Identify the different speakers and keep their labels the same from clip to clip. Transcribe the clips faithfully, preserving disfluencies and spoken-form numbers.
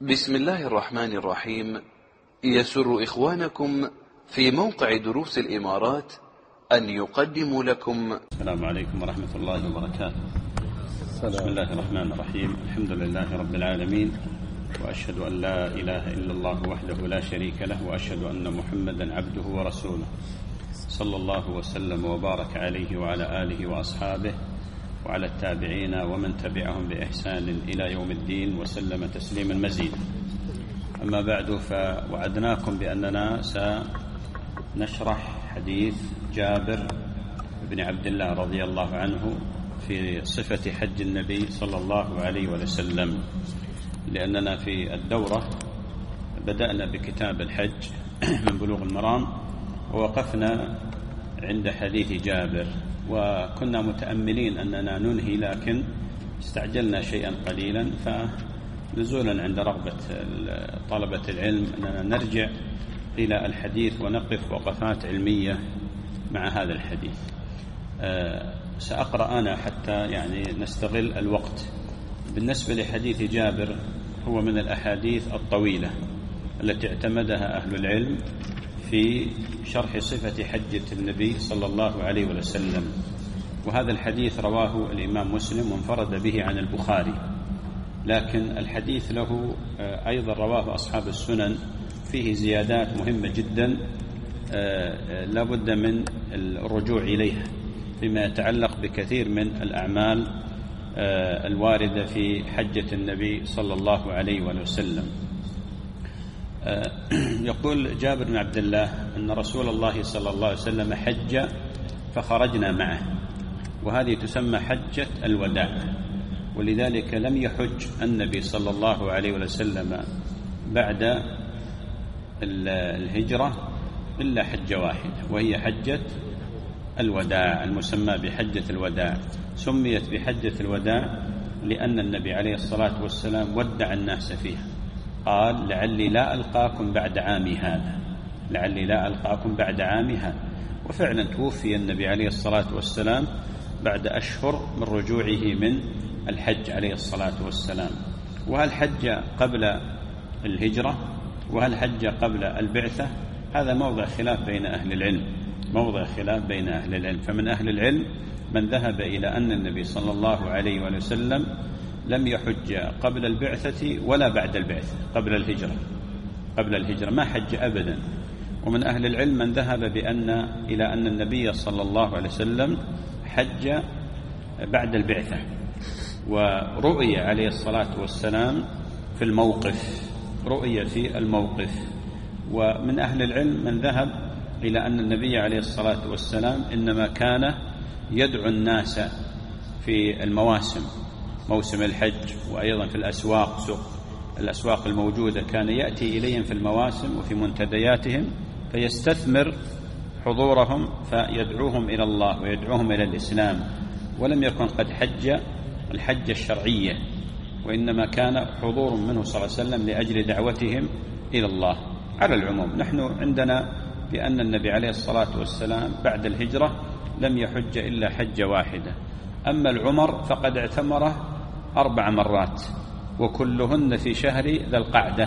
Speaker 1: بسم الله الرحمن الرحيم. يسر إخوانكم في موقع دروس الإمارات أن يقدموا لكم.
Speaker 2: السلام عليكم ورحمة الله وبركاته. بسم الله الرحمن الرحيم. الحمد لله رب العالمين، وأشهد أن لا إله إلا الله وحده لا شريك له، وأشهد أن محمدا عبده ورسوله، صلى الله وسلم وبارك عليه وعلى آله وأصحابه وعلى التابعين ومن تبعهم بإحسان إلى يوم الدين وسلم تسليما مزيدا. أما بعد، فوعدناكم بأننا سنشرح حديث جابر بن عبد الله رضي الله عنه في صفة حج النبي صلى الله عليه وسلم، لأننا في الدورة بدأنا بكتاب الحج من بلوغ المرام، ووقفنا عند حديث جابر، وكنا متأملين أننا ننهي، لكن استعجلنا شيئا قليلا، فنزولا عند رغبة طلبة العلم أننا نرجع إلى الحديث ونقف وقفات علمية مع هذا الحديث. أه سأقرأ أنا حتى يعني نستغل الوقت. بالنسبة لحديث جابر، هو من الأحاديث الطويلة التي اعتمدها أهل العلم في شرح صفة حجة النبي صلى الله عليه وسلم، وهذا الحديث رواه الإمام مسلم وانفرد به عن البخاري، لكن الحديث له أيضا رواه أصحاب السنن، فيه زيادات مهمة جدا لا بد من الرجوع إليها فيما يتعلق بكثير من الأعمال الواردة في حجة النبي صلى الله عليه وسلم. يقول جابر بن عبد الله أن رسول الله صلى الله عليه وسلم حج فخرجنا معه، وهذه تسمى حجة الوداع، ولذلك لم يحج النبي صلى الله عليه وسلم بعد الهجرة إلا حجة واحدة، وهي حجة الوداع المسمى بحجة الوداع. سميت بحجة الوداع لأن النبي عليه الصلاة والسلام ودع الناس فيها، قال لعلي لا ألقاكم بعد عامي هذا، لعلي لا ألقاكم بعد عامي هذا. وفعلا توفي النبي عليه الصلاة والسلام بعد أشهر من رجوعه من الحج عليه الصلاة والسلام. وهل حج قبل الهجرة وهل حج قبل البعثة؟ هذا موضع خلاف بين أهل العلم، موضع خلاف بين أهل العلم. فمن أهل العلم من ذهب إلى أن النبي صلى الله عليه وسلم لم يحج قبل البعثة ولا بعد البعثة، قبل الهجرة قبل الهجرة ما حج أبدا. ومن أهل العلم من ذهب بأن إلى أن النبي صلى الله عليه وسلم حج بعد البعثة، ورؤي عليه الصلاة والسلام في الموقف، رؤي في الموقف. ومن أهل العلم من ذهب إلى أن النبي عليه الصلاة والسلام إنما كان يدعو الناس في المواسم، موسم الحج، وأيضا في الأسواق، سوق الأسواق الموجودة، كان يأتي إليهم في المواسم وفي منتدياتهم فيستثمر حضورهم فيدعوهم إلى الله ويدعوهم إلى الإسلام، ولم يكن قد حج الحجة الشرعية، وإنما كان حضور منه صلى الله عليه وسلم لأجل دعوتهم إلى الله. على العموم نحن عندنا بأن النبي عليه الصلاة والسلام بعد الهجرة لم يحج إلا حجة واحدة. أما العمر فقد اعتمره أربع مرات، وكلهن في شهر ذي القعدة،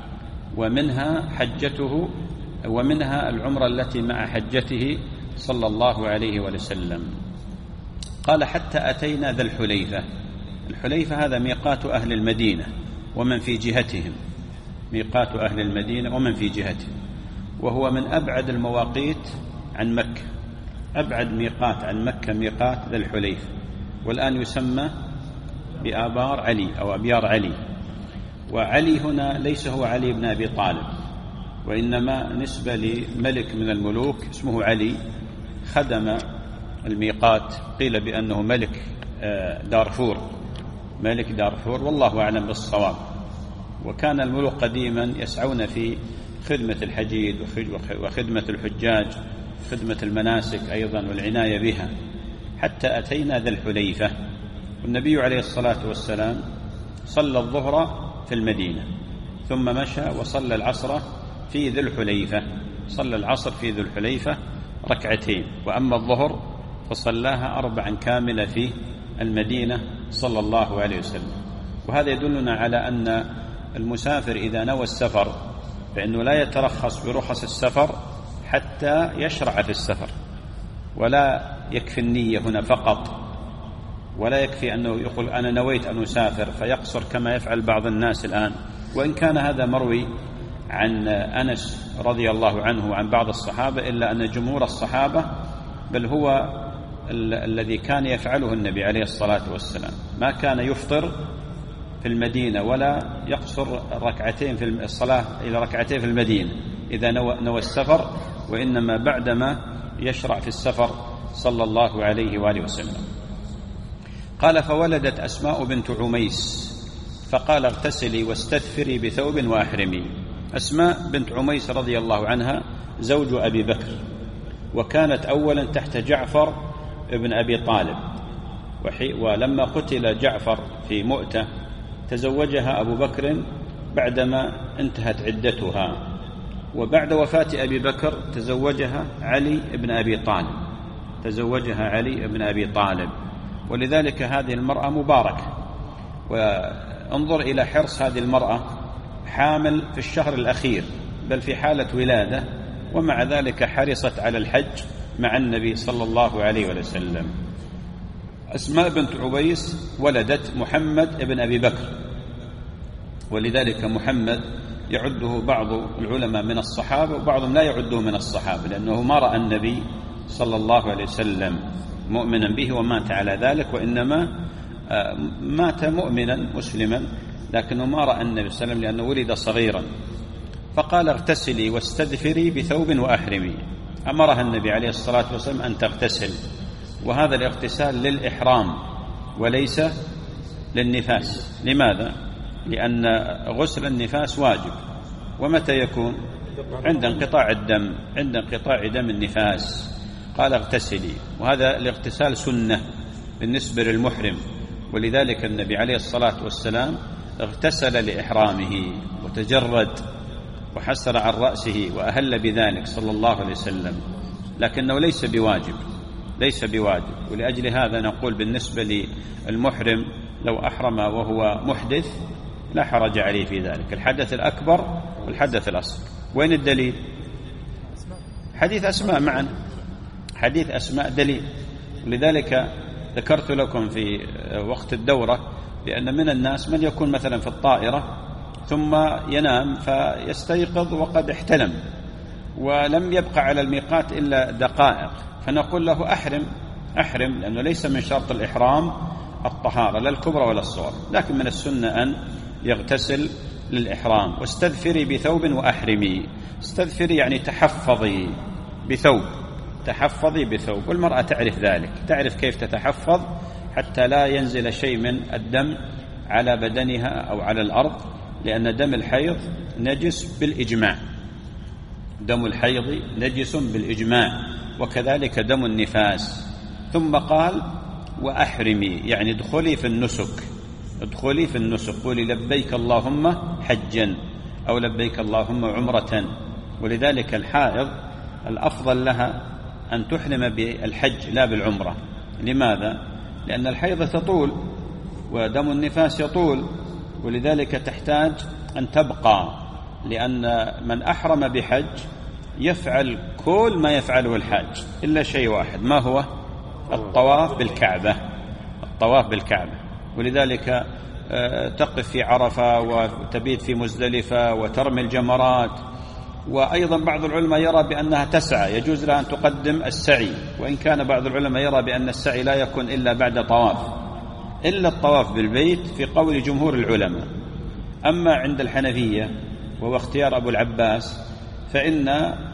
Speaker 2: ومنها حجته ومنها العمرة التي مع حجته صلى الله عليه وسلم. قال حتى أتينا ذا الحليفة. الحليفة هذا ميقات أهل المدينة ومن في جهتهم، ميقات أهل المدينة ومن في جهتهم، وهو من أبعد المواقيت عن مكة، أبعد ميقات عن مكة ميقات ذا الحليفة، والآن يسمى بآبار علي أو أبيار علي. وعلي هنا ليس هو علي بن أبي طالب، وإنما نسبة لملك من الملوك اسمه علي، خدم الميقات، قيل بأنه ملك دارفور، ملك دارفور، والله أعلم بالصواب. وكان الملوك قديما يسعون في خدمة الحجيج وخدمة الحجاج، خدمة المناسك أيضا والعناية بها، حتى أتينا ذا الحليفة. والنبي عليه الصلاة والسلام صلى الظهر في المدينة، ثم مشى وصلى العصر في ذي الحليفة، صلى العصر في ذي الحليفة ركعتين، وأما الظهر فصلاها أربعا كاملة في المدينة صلى الله عليه وسلم. وهذا يدلنا على أن المسافر إذا نوى السفر فإنه لا يترخص برخص السفر حتى يشرع في السفر، ولا يكفي النية هنا فقط، ولا يكفي أنه يقول أنا نويت أن أسافر فيقصر كما يفعل بعض الناس الآن، وإن كان هذا مروي عن أنس رضي الله عنه وعن بعض الصحابة، إلا أن جمهور الصحابة بل هو ال- الذي كان يفعله النبي عليه الصلاة والسلام، ما كان يفطر في المدينة ولا يقصر ركعتين في الصلاة إلى ركعتين في المدينة إذا نوى, نوى السفر، وإنما بعدما يشرع في السفر صلى الله عليه وآله وسلم. قال فولدت أسماء بنت عميس فقال اغتسلي واستثفري بثوب وأحرمي. أسماء بنت عميس رضي الله عنها زوج أبي بكر، وكانت أولا تحت جعفر ابن أبي طالب، ولما قتل جعفر في مؤتة تزوجها أبو بكر بعدما انتهت عدتها، وبعد وفاة أبي بكر تزوجها علي بن أبي طالب تزوجها علي بن أبي طالب ولذلك هذه المرأة مباركة. وانظر إلى حرص هذه المرأة، حامل في الشهر الأخير بل في حالة ولادة، ومع ذلك حرصت على الحج مع النبي صلى الله عليه وسلم. أسماء بنت عميس ولدت محمد بن أبي بكر، ولذلك محمد يعده بعض العلماء من الصحابة وبعضهم لا يعده من الصحابة، لأنه ما رأى النبي صلى الله عليه وسلم مؤمنا به ومات على ذلك، وإنما مات مؤمنا مسلما لكنه ما رأى النبي صلى الله عليه وسلم لأنه ولد صغيرا. فقال اغتسلي واستدفري بثوب وأحرمي، أمرها النبي عليه الصلاة والسلام أن تغتسل، وهذا الاغتسال للإحرام وليس للنفاس. لماذا؟ لأن غسل النفاس واجب، ومتى يكون؟ عند انقطاع الدم عند انقطاع دم النفاس. قال اغتسلي، وهذا الاغتسال سنة بالنسبة للمحرم، ولذلك النبي عليه الصلاة والسلام اغتسل لإحرامه وتجرد وحسر عن رأسه وأهل بذلك صلى الله عليه وسلم، لكنه ليس بواجب ليس بواجب ولأجل هذا نقول بالنسبة للمحرم لو أحرم وهو محدث لا حرج عليه في ذلك، الحدث الأكبر والحدث الأصغر. وين الدليل؟ حديث أسماء معا، حديث أسماء دليل. لذلك ذكرت لكم في وقت الدورة بأن من الناس من يكون مثلا في الطائرة ثم ينام فيستيقظ وقد احتلم ولم يبقى على الميقات إلا دقائق، فنقول له أحرم أحرم لأنه ليس من شرط الإحرام الطهارة لا الكبرى ولا الصغرى، لكن من السنة أن يغتسل للإحرام. واستدفري بثوب وأحرمي، استدفري يعني تحفظي بثوب تحفظي بثوب، والمرأة تعرف ذلك، تعرف كيف تتحفظ حتى لا ينزل شيء من الدم على بدنها أو على الأرض، لأن دم الحيض نجس بالإجماع، دم الحيض نجس بالإجماع، وكذلك دم النفاس. ثم قال وأحرمي يعني ادخلي في النسك ادخلي في النسك قولي لبيك اللهم حجا أو لبيك اللهم عمرة. ولذلك الحائض الأفضل لها أن تحرم بالحج لا بالعمرة. لماذا؟ لأن الحيض تطول ودم النفاس يطول، ولذلك تحتاج أن تبقى، لأن من أحرم بحج يفعل كل ما يفعله الحاج إلا شيء واحد، ما هو؟ الطواف بالكعبة الطواف بالكعبة ولذلك تقف في عرفة وتبيت في مزدلفة وترمي الجمرات. وأيضا بعض العلماء يرى بأنها تسعى، يجوز لها أن تقدم السعي، وإن كان بعض العلماء يرى بأن السعي لا يكون إلا بعد طواف، إلا الطواف بالبيت في قول جمهور العلماء. أما عند الحنفية وهو اختيار أبو العباس فإن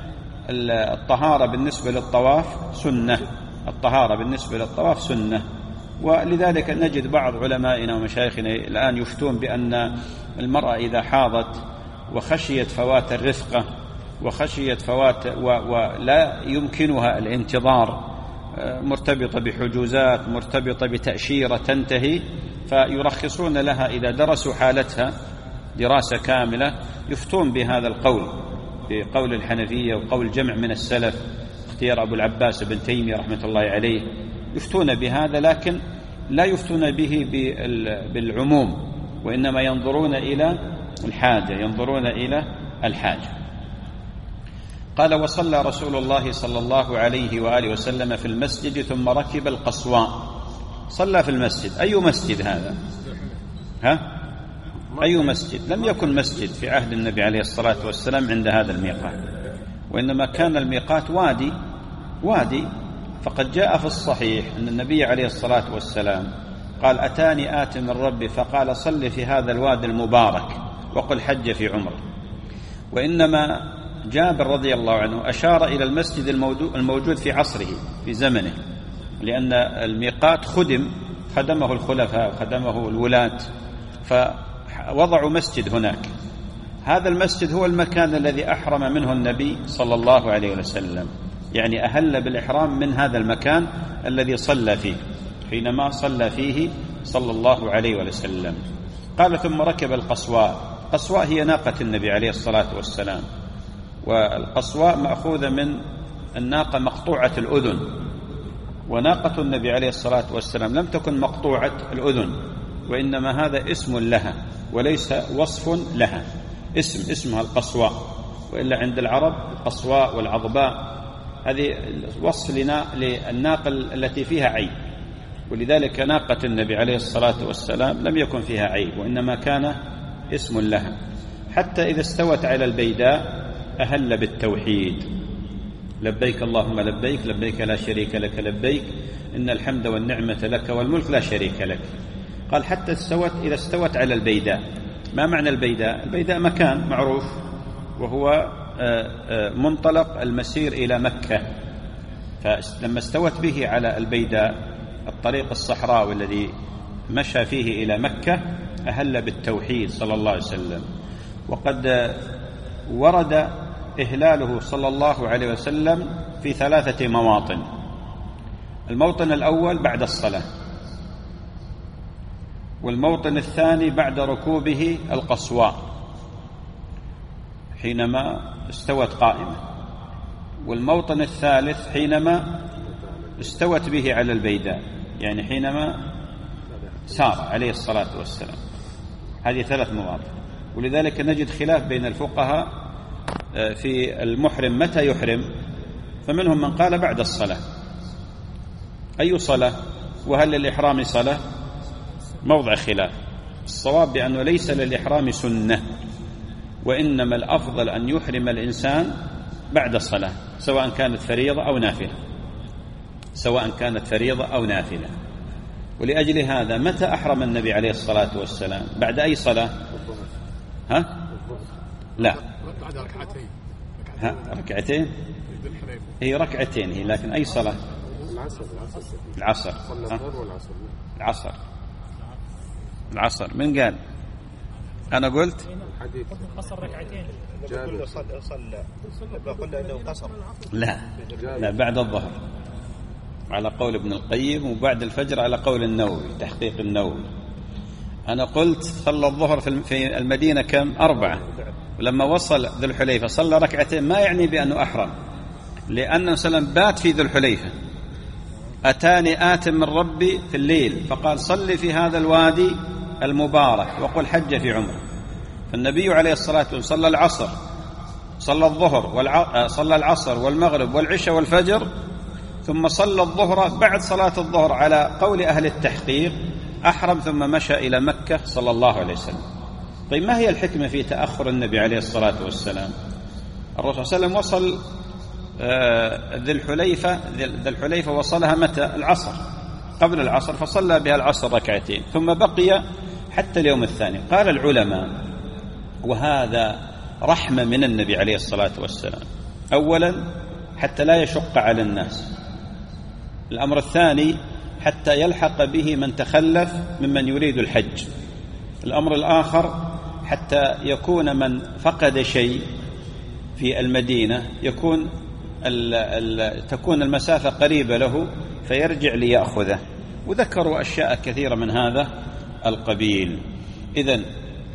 Speaker 2: الطهارة بالنسبة للطواف سنة الطهارة بالنسبة للطواف سنة ولذلك نجد بعض علمائنا ومشايخنا الآن يفتون بأن المرأة إذا حاضت وخشيت فوات الرفقة وخشيت فوات ولا يمكنها الانتظار، مرتبطة بحجوزات مرتبطة بتأشيرة تنتهي، فيرخصون لها إذا درسوا حالتها دراسة كاملة يفتون بهذا القول، بقول الحنفية وقول جمع من السلف اختيار أبو العباس بن تيمية رحمة الله عليه، يفتون بهذا، لكن لا يفتون به بالعموم، وإنما ينظرون إلى الحاجة، ينظرون إلى الحاجة. قال: وصلى رسول الله صلى الله عليه وآله وسلم في المسجد ثم ركب القصواء. صلى في المسجد. أي مسجد هذا؟ ها؟ أي مسجد؟ لم يكن مسجد في عهد النبي عليه الصلاة والسلام عند هذا الميقات، وإنما كان الميقات وادي وادي فقد جاء في الصحيح أن النبي عليه الصلاة والسلام قال: أتاني آت من ربي فقال: صل في هذا الوادي المبارك وقل حج في عمره. وإنما جابر رضي الله عنه أشار إلى المسجد الموجود في عصره في زمنه، لأن الميقات خدم خدمه الخلفاء وخدمه الولاة، فوضعوا مسجد هناك. هذا المسجد هو المكان الذي أحرم منه النبي صلى الله عليه وسلم، يعني أهل بالإحرام من هذا المكان الذي صلى فيه حينما صلى فيه صلى الله عليه وسلم. قال: ثم ركب القصواء. القصواء هي ناقة النبي عليه الصلاة والسلام، والقصواء مأخوذة من الناقة مقطوعة الأذن، وناقة النبي عليه الصلاة والسلام لم تكن مقطوعة الأذن، وإنما هذا اسم لها وليس وصف لها، اسم اسمها القصواء. وإلا عند العرب القصواء والعضباء هذه وصف للناقة التي فيها عيب، ولذلك ناقة النبي عليه الصلاة والسلام لم يكن فيها عيب، وإنما كان اسم لها. حتى إذا استوت على البيداء أهل بالتوحيد: لبيك اللهم لبيك، لبيك لا شريك لك لبيك، إن الحمد والنعمة لك والملك لا شريك لك. قال: حتى استوت إذا استوت على البيداء. ما معنى البيداء؟ البيداء مكان معروف، وهو منطلق المسير إلى مكة. فلما استوت به على البيداء الطريق الصحراوي الذي مشى فيه إلى مكة أهل بالتوحيد صلى الله عليه وسلم. وقد ورد إهلاله صلى الله عليه وسلم في ثلاثة مواطن. الموطن الأول بعد الصلاة، والموطن الثاني بعد ركوبه القصواء حينما استوت قائمة، والموطن الثالث حينما استوت به على البيداء، يعني حينما سار عليه الصلاة والسلام. هذه ثلاث مواطن. ولذلك نجد خلاف بين الفقهاء في المحرم متى يحرم، فمنهم من قال بعد الصلاة. أي صلاة؟ وهل للإحرام صلاة؟ موضع خلاف. الصواب بأنه ليس للإحرام سنة، وإنما الأفضل أن يحرم الإنسان بعد الصلاة، سواء كانت فريضة أو نافلة سواء كانت فريضة أو نافلة. ولأجل هذا متى أحرم النبي عليه الصلاة والسلام؟ بعد أي صلاة؟ ها؟ لا،
Speaker 3: بعد ركعتين.
Speaker 2: ها؟ ركعتين؟ هي ركعتين هي، لكن أي صلاة؟
Speaker 3: العصر.
Speaker 2: العصر. العصر. العصر. من قال؟ أنا قلت
Speaker 3: قصر ركعتين. صلى صلى قلنا انه قصر.
Speaker 2: لا لا، بعد الظهر على قول ابن القيم، وبعد الفجر على قول النووي، تحقيق النووي. أنا قلت صلى الظهر في المدينة كم؟ أربعة، ولما وصل ذو الحليفة صلى ركعتين، ما يعني بأنه أحرم، لأنه سلم بات في ذو الحليفة. أتاني آت من ربي في الليل فقال: صل في هذا الوادي المبارك وقل حج في عمره. فالنبي عليه الصلاة والسلام صلى العصر، صلى الظهر والع... صلى العصر والمغرب والعشاء والفجر، ثم صلى الظهر. بعد صلاة الظهر على قول أهل التحقيق أحرم، ثم مشى إلى مكة صلى الله عليه وسلم. طيب، ما هي الحكمة في تأخر النبي عليه الصلاة والسلام؟ الرسول صلى الله عليه وسلم وصل ذي الحليفة ذي الحليفة وصلها متى؟ العصر، قبل العصر، فصلى بها العصر ركعتين، ثم بقي حتى اليوم الثاني. قال العلماء: وهذا رحمة من النبي عليه الصلاة والسلام، أولا حتى لا يشق على الناس، الأمر الثاني حتى يلحق به من تخلف ممن يريد الحج، الأمر الآخر حتى يكون من فقد شيء في المدينة يكون ال ال تكون المسافة قريبة له فيرجع ليأخذه. وذكروا أشياء كثيرة من هذا القبيل. إذن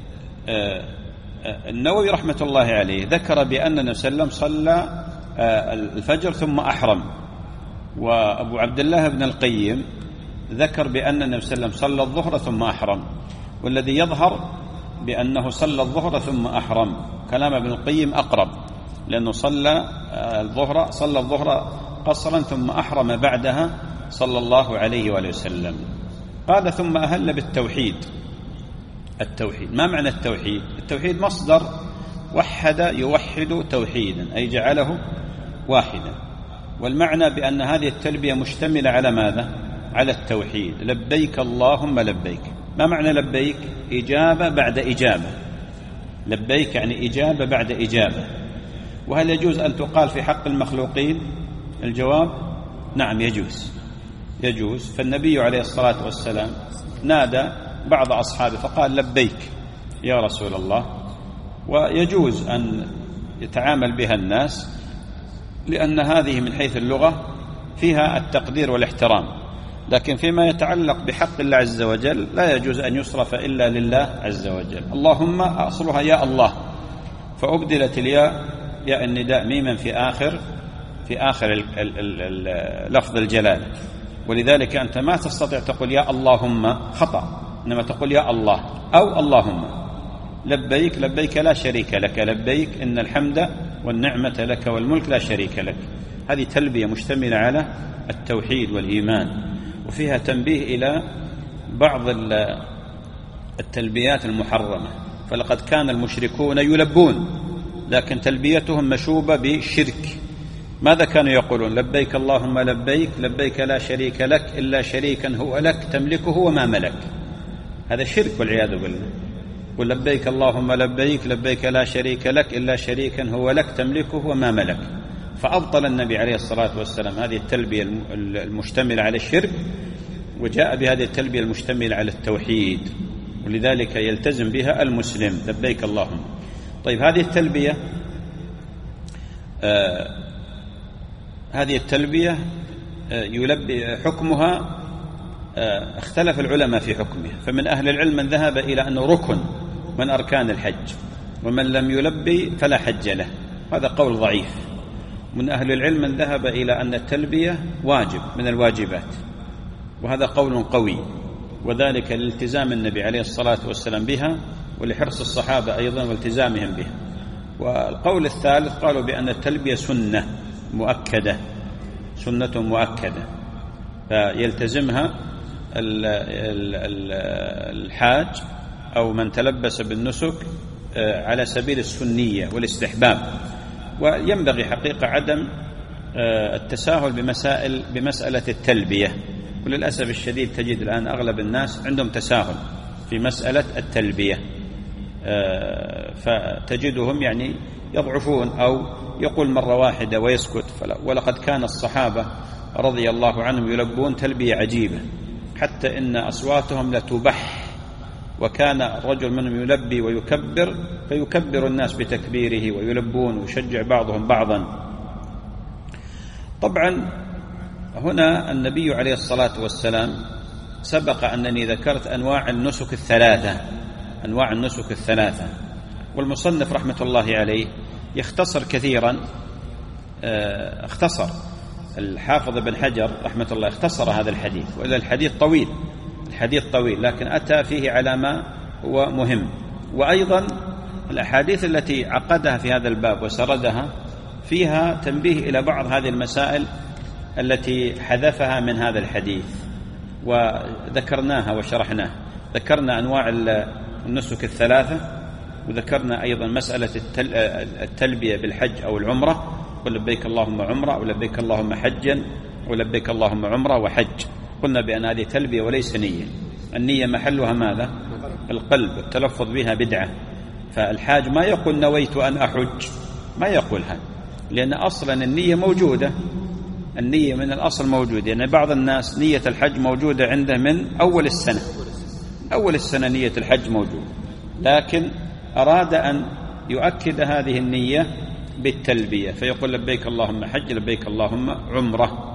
Speaker 2: النووي رحمة الله عليه ذكر بأن النبي صلى الله عليه وسلم صلى الفجر ثم أحرم، وأبو عبد الله بن القيم ذكر بأن النبي صلى الله عليه وسلم صلى الظهر ثم أحرم. والذي يظهر بأنه صلى الظهر ثم أحرم. كلام ابن القيم أقرب، لأنه صلى الظهر صلى الظهر قصرا ثم أحرم بعدها صلى الله عليه وآله وسلم. قال ثم أهل بالتوحيد. التوحيد ما معنى التوحيد؟ التوحيد مصدر وحد يوحد توحيدا، أي جعله واحدا. والمعنى بأن هذه التلبية مشتملة على ماذا؟ على التوحيد. لبيك اللهم لبيك. ما معنى لبيك؟ إجابة بعد إجابة. لبيك يعني إجابة بعد إجابة. وهل يجوز أن تقال في حق المخلوقين؟ الجواب نعم يجوز، يجوز. فالنبي عليه الصلاة والسلام نادى بعض أصحابه فقال لبيك يا رسول الله، ويجوز أن يتعامل بها الناس، لأن هذه من حيث اللغة فيها التقدير والاحترام. لكن فيما يتعلق بحق الله عز وجل لا يجوز أن يصرف إلا لله عز وجل. اللهم أصلها يا الله، فأبدلت الياء ياء النداء ميما في آخر في آخر ال ال ال ال لفظ الجلالة، ولذلك أنت ما تستطيع تقول يا اللهم، خطأ، إنما تقول يا الله أو اللهم. لبيك لبيك لا شريك لك، لبيك إن الحمد والنعمة لك والملك لا شريك لك. هذه تلبية مشتملة على التوحيد والإيمان، وفيها تنبيه إلى بعض التلبيات المحرمة. فلقد كان المشركون يلبون، لكن تلبيتهم مشوبة بشرك. ماذا كانوا يقولون؟ لبيك اللهم لبيك، لبيك لا شريك لك إلا شريكا هو لك تملكه وما ملك. هذا شرك والعياذ بالله. ولبيك اللهم لبيك، لبيك لا شريك لك إلا شريكا هو لك تملكه وما ملك. فأبطل النبي عليه الصلاة والسلام هذه التلبية المشتملة على الشرك، وجاء بهذه التلبية المشتملة على التوحيد، ولذلك يلتزم بها المسلم. لبيك اللهم. طيب هذه التلبية آه هذه التلبية آه يلبي حكمها آه اختلف العلماء في حكمها. فمن أهل العلم من ذهب إلى أنه ركن من أركان الحج، ومن لم يلبي فلا حج له. هذا قول ضعيف. من أهل العلم من ذهب إلى أن التلبية واجب من الواجبات، وهذا قول قوي، وذلك لالتزام النبي عليه الصلاة والسلام بها، ولحرص الصحابة أيضا والتزامهم بها. والقول الثالث قالوا بأن التلبية سنة مؤكدة، سنة مؤكدة، فيلتزمها الحاج أو من تلبس بالنسك على سبيل السنية والاستحباب. وينبغي حقيقة عدم التساهل بمسائل بمسألة التلبية، وللأسف الشديد تجد الآن أغلب الناس عندهم تساهل في مسألة التلبية، فتجدهم يعني يضعفون أو يقول مرة واحدة ويسكت. ولقد كان الصحابة رضي الله عنهم يلبون تلبية عجيبة، حتى إن أصواتهم لتبح، وكان الرجل منهم يلبي ويكبر فيكبر الناس بتكبيره ويلبون ويشجع بعضهم بعضا. طبعا هنا النبي عليه الصلاة والسلام سبق أنني ذكرت أنواع النسك الثلاثة، أنواع النسك الثلاثة، والمصنف رحمة الله عليه يختصر كثيرا. اختصر الحافظ بن حجر رحمة الله اختصر هذا الحديث، وإلا الحديث طويل، الحديث طويل، لكن أتى فيه على ما هو مهم. وأيضا الأحاديث التي عقدها في هذا الباب وسردها فيها تنبيه إلى بعض هذه المسائل التي حذفها من هذا الحديث وذكرناها وشرحناها. ذكرنا أنواع النسك الثلاثة، وذكرنا أيضا مسألة التلبية بالحج أو العمرة، ولبيك اللهم عمرة ولبيك اللهم حجا ولبيك اللهم عمرة وحج. قلنا بأن هذه تلبية وليس نية. النية محلها ماذا؟ القلب، التلفظ بها بدعة. فالحاج ما يقول نويت أن أحج، ما يقول هذا، لأن أصلا النية موجودة، النية من الأصل موجودة. يعني بعض الناس نية الحج موجودة عنده من أول السنة، أول السنة نية الحج موجودة، لكن أراد أن يؤكد هذه النية بالتلبية فيقول لبيك اللهم حج لبيك اللهم عمرة.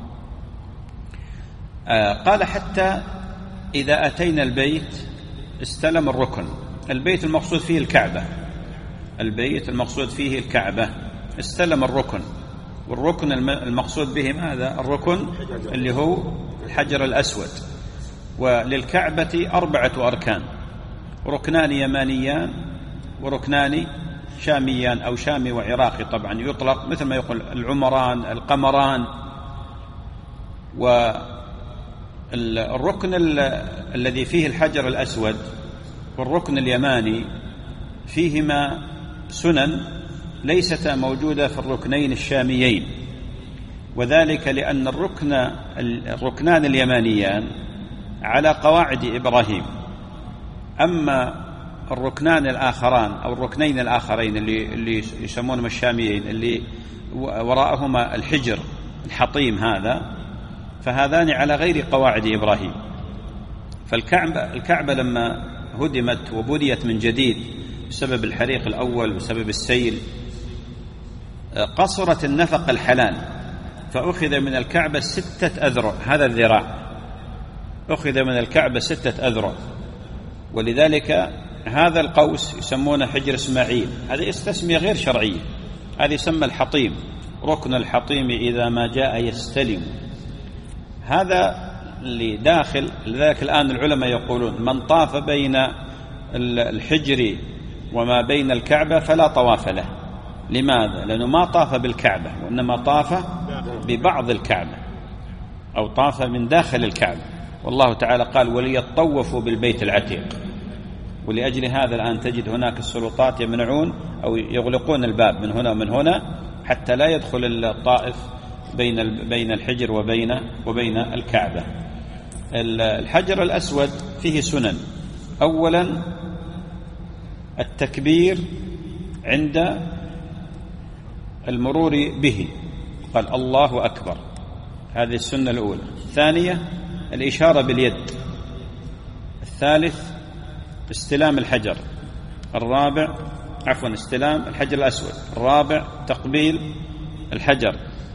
Speaker 2: آه قال حتى إذا أتينا البيت استلم الركن. البيت المقصود فيه الكعبة، البيت المقصود فيه الكعبة، استلم الركن. والركن المقصود به ماذا؟ الركن اللي هو الحجر الأسود. وللكعبة أربعة أركان، ركنان يمانيان وركنان شاميان، أو شامي وعراقي طبعا يطلق، مثل ما يقول العمران، القمران. والركن الذي فيه الحجر الأسود والركن اليماني فيهما سنن ليست موجودة في الركنين الشاميين، وذلك لأن الركن الركنان اليمانيان على قواعد إبراهيم، أما الركنان الآخران أو الركنين الآخرين اللي اللي يسمونهم الشاميين اللي وراءهما الحجر الحطيم هذا، فهذان على غير قواعد إبراهيم. فالكعبة الكعبة لما هدمت وبنيت من جديد بسبب الحريق الأول وسبب السيل، قصرت النفق الحلال، فأخذ من الكعبة ستة أذرع، هذا الذراع أخذ من الكعبة ستة أذرع، ولذلك هذا القوس يسمونه حجر إسماعيل. هذه تسمية غير شرعية، هذه يسمى الحطيم، ركن الحطيم إذا ما جاء يستلم. هذا اللي داخل. لذلك الآن العلماء يقولون من طاف بين الحجر وما بين الكعبة فلا طواف له. لماذا؟ لأنه ما طاف بالكعبة، وإنما طاف ببعض الكعبة أو طاف من داخل الكعبة. والله تعالى قال وليطوفوا بالبيت العتيق. ولأجل هذا الآن تجد هناك السلطات يمنعون أو يغلقون الباب من هنا ومن هنا حتى لا يدخل الطائف بين بين الحجر وبين وبين الكعبة. الحجر الأسود فيه سنن. أولا التكبير عند المرور به، قال الله أكبر، هذه السنة الأولى. الثانية الإشارة باليد. الثالث استلام الحجر. الرابع عفوا استلام الحجر الأسود. الرابع تقبيل الحجر.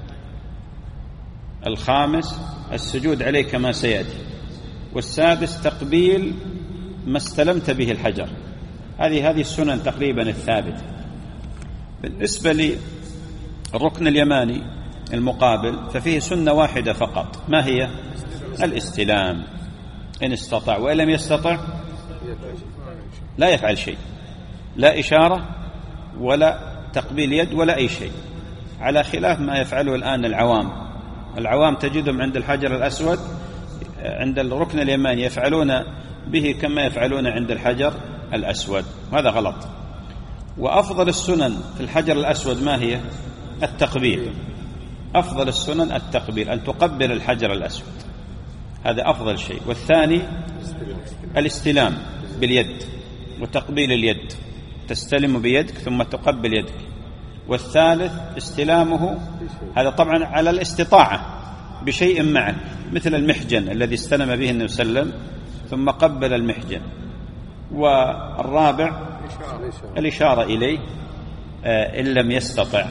Speaker 2: الخامس السجود عليه كما سيأتي. والسادس تقبيل ما استلمت به الحجر. هذه هذه السنن تقريبا الثابتة. بالنسبة للركن اليماني المقابل ففيه سنة واحدة فقط، ما هي؟ الاستلام إن استطاع، وإن لم يستطع لا يفعل شيء، لا إشارة ولا تقبيل يد ولا أي شيء، على خلاف ما يفعله الآن العوام. العوام تجدهم عند الحجر الأسود عند الركن اليماني يفعلون به كما يفعلون عند الحجر الأسود، وهذا غلط. وأفضل السنن في الحجر الأسود ما هي؟ التقبيل. أفضل السنن التقبيل، أن تقبل الحجر الأسود، هذا أفضل شيء. والثاني الاستلام باليد وتقبيل اليد، تستلم بيدك ثم تقبل يدك. والثالث استلامه، هذا طبعا على الاستطاعة بشيء معه، مثل المحجن الذي استلم به النبي صلى الله عليه وسلم ثم قبل المحجن. والرابع الإشارة إليه إن لم يستطع.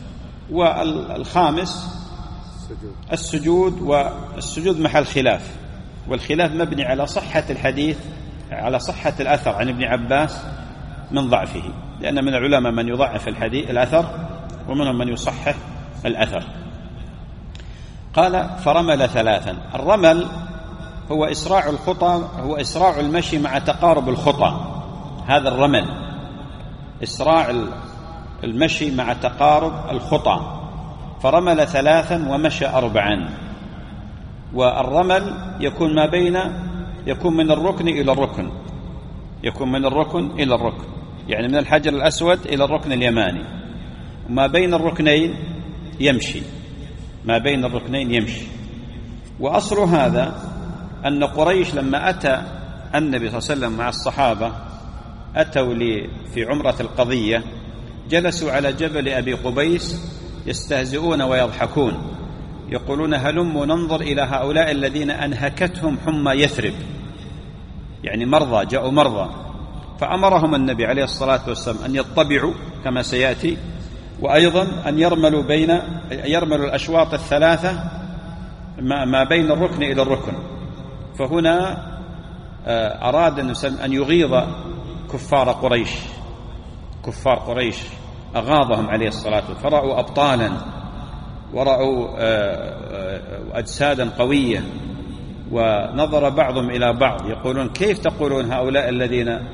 Speaker 2: والخامس السجود، والسجود محل خلاف، والخلاف مبني على صحة الحديث، على صحة الأثر عن ابن عباس من ضعفه، لأن من العلماء من يضعف الحديث الأثر ومنهم من يصحح الأثر. قال فرمل ثلاثا. الرمل هو إسراع الخطى، هو إسراع المشي مع تقارب الخطى، هذا الرمل، إسراع المشي مع تقارب الخطى. فرمل ثلاثا ومشى أربعا. والرمل يكون ما بين يكون من الركن إلى الركن، يكون من الركن إلى الركن، يعني من الحجر الأسود إلى الركن اليماني، وما بين الركنين يمشي، ما بين الركنين يمشي. وأصل هذا أن قريش لما أتى النبي صلى الله عليه وسلم مع الصحابة أتوا لي في عمرة القضية، جلسوا على جبل أبي قبيس يستهزئون ويضحكون، يقولون هلموا ننظر إلى هؤلاء الذين أنهكتهم حمى يثرب، يعني مرضى، جاءوا مرضى. فأمرهم النبي عليه الصلاة والسلام أن يطبعوا كما سيأتي، وأيضا أن يرملوا بين يرملوا الأشواط الثلاثة ما بين الركن إلى الركن. فهنا أراد أن يغيظ كفار قريش، كفار قريش أغاظهم عليه الصلاة والسلام، فرأوا أبطالا ورأوا أجسادا قوية، ونظر بعضهم إلى بعض يقولون كيف تقولون هؤلاء الذين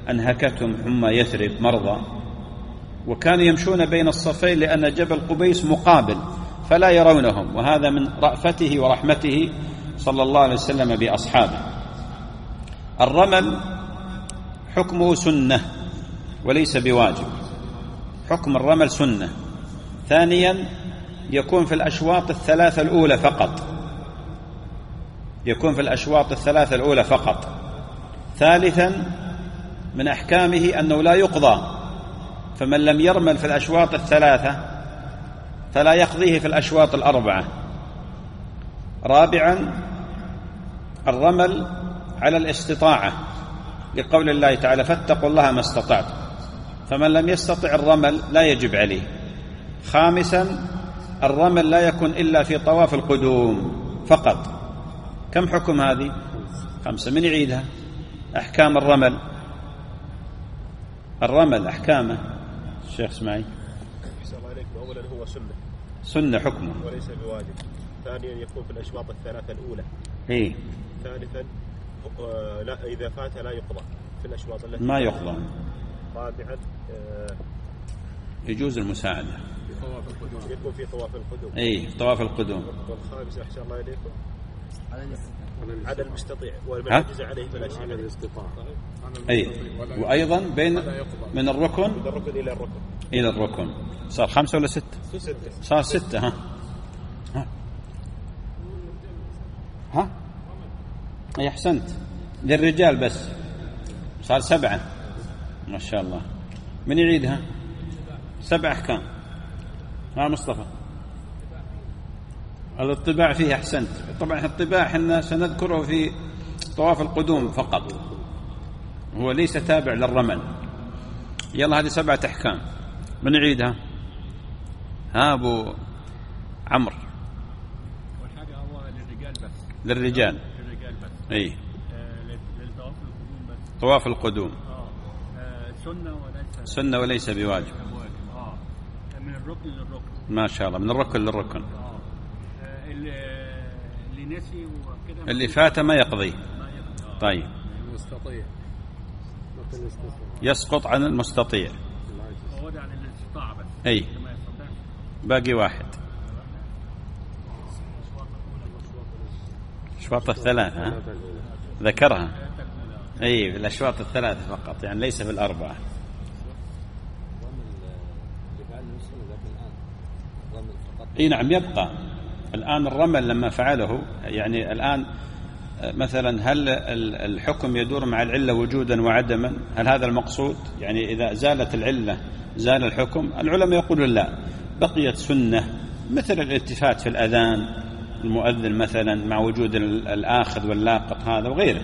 Speaker 2: أنهكتهم حمى يثرب مرضى، وكانوا يمشون بين الصفين لأن جبل قبيس مقابل فلا يرونهم، وهذا من رأفته ورحمته صلى الله عليه وسلم بأصحابه. الرمل حكمه سنة وليس بواجب، حكم الرمل سنة. ثانيا يكون في الأشواط الثلاثة الأولى فقط، يكون في الأشواط الثلاثة الأولى فقط. ثالثا من أحكامه أنه لا يقضى، فمن لم يرمل في الأشواط الثلاثة فلا يقضيه في الأشواط الأربعة. رابعا الرمل على الاستطاعة، لقول الله تعالى فاتقوا الله ما استطعتم، فمن لم يستطع الرمل لا يجب عليه. خامسا الرمل لا يكون إلا في طواف القدوم فقط. كم حكم هذه؟ خمسة. من يعيدها؟ أحكام الرمل. الرمل أحكامه الشيخ اسماعيل.
Speaker 3: أحسن الله عليك. أولا هو سنة،
Speaker 2: سنة حكمه
Speaker 3: وليس بواجب. ثانيا يكون في الأشواط الثلاثة الأولى.
Speaker 2: إيه.
Speaker 3: ثالثا آه لا إذا فات لا يقضى في الأشواط التي
Speaker 2: ما يقضى.
Speaker 3: رابعا آه
Speaker 2: يجوز المساعدة،
Speaker 3: يكون في طواف القدوم.
Speaker 2: إيه في طواف القدوم.
Speaker 3: والخامس أحسن الله عليكم على المستطيع، ومن عجز عليه فلا شيء عليه. الاستطاعة.
Speaker 2: أي وأيضا بين من الركن
Speaker 3: من الركن إلى الركن
Speaker 2: إلى الركن. صار خمسة ولا ستة؟
Speaker 3: ستة.
Speaker 2: صار ستة. ها ها ها أي أحسنت. للرجال بس صار سبعة ما شاء الله. من يعيدها؟ سبع أحكام. ها مصطفى. الاطباع فيه أحسنت. طبعا الطباع احنا سنذكره في طواف القدوم فقط، هو ليس تابع للرمل. يلا هذه سبعة أحكام. من يعيدها؟ ها أبو عمرو.
Speaker 4: والحاجة هو للرجال بس.
Speaker 2: للرجال.
Speaker 4: للرجال بس.
Speaker 2: إيه.
Speaker 4: للطواف القدوم بس.
Speaker 2: طواف القدوم.
Speaker 4: آه. سنة وليس.
Speaker 2: سنة وليس بواجب.
Speaker 4: آه. من الركن للركن.
Speaker 2: ما شاء الله، من الركن للركن.
Speaker 4: آه. اللي نسي وكده.
Speaker 2: اللي فات ما يقضي.
Speaker 4: ما يقضي.
Speaker 2: طيب.
Speaker 5: المستطيع.
Speaker 2: يسقط عن المستطيع.
Speaker 4: هو ده عن الاستطاعة بس.
Speaker 2: أي. باقي واحد. أشواط الثلاثة ها؟ ذكرها. أي في الأشواط الثلاثة فقط، يعني ليس في الأربعة. اي نعم يبقى الآن الرمل لما فعله، يعني الآن مثلا هل الحكم يدور مع العلة وجودا وعدما؟ هل هذا المقصود؟ يعني إذا زالت العلة زال الحكم؟ العلماء يقولون لا، بقيت سنة مثل الالتفات في الأذان، المؤذن مثلا مع وجود الآخذ واللاقط هذا وغيره.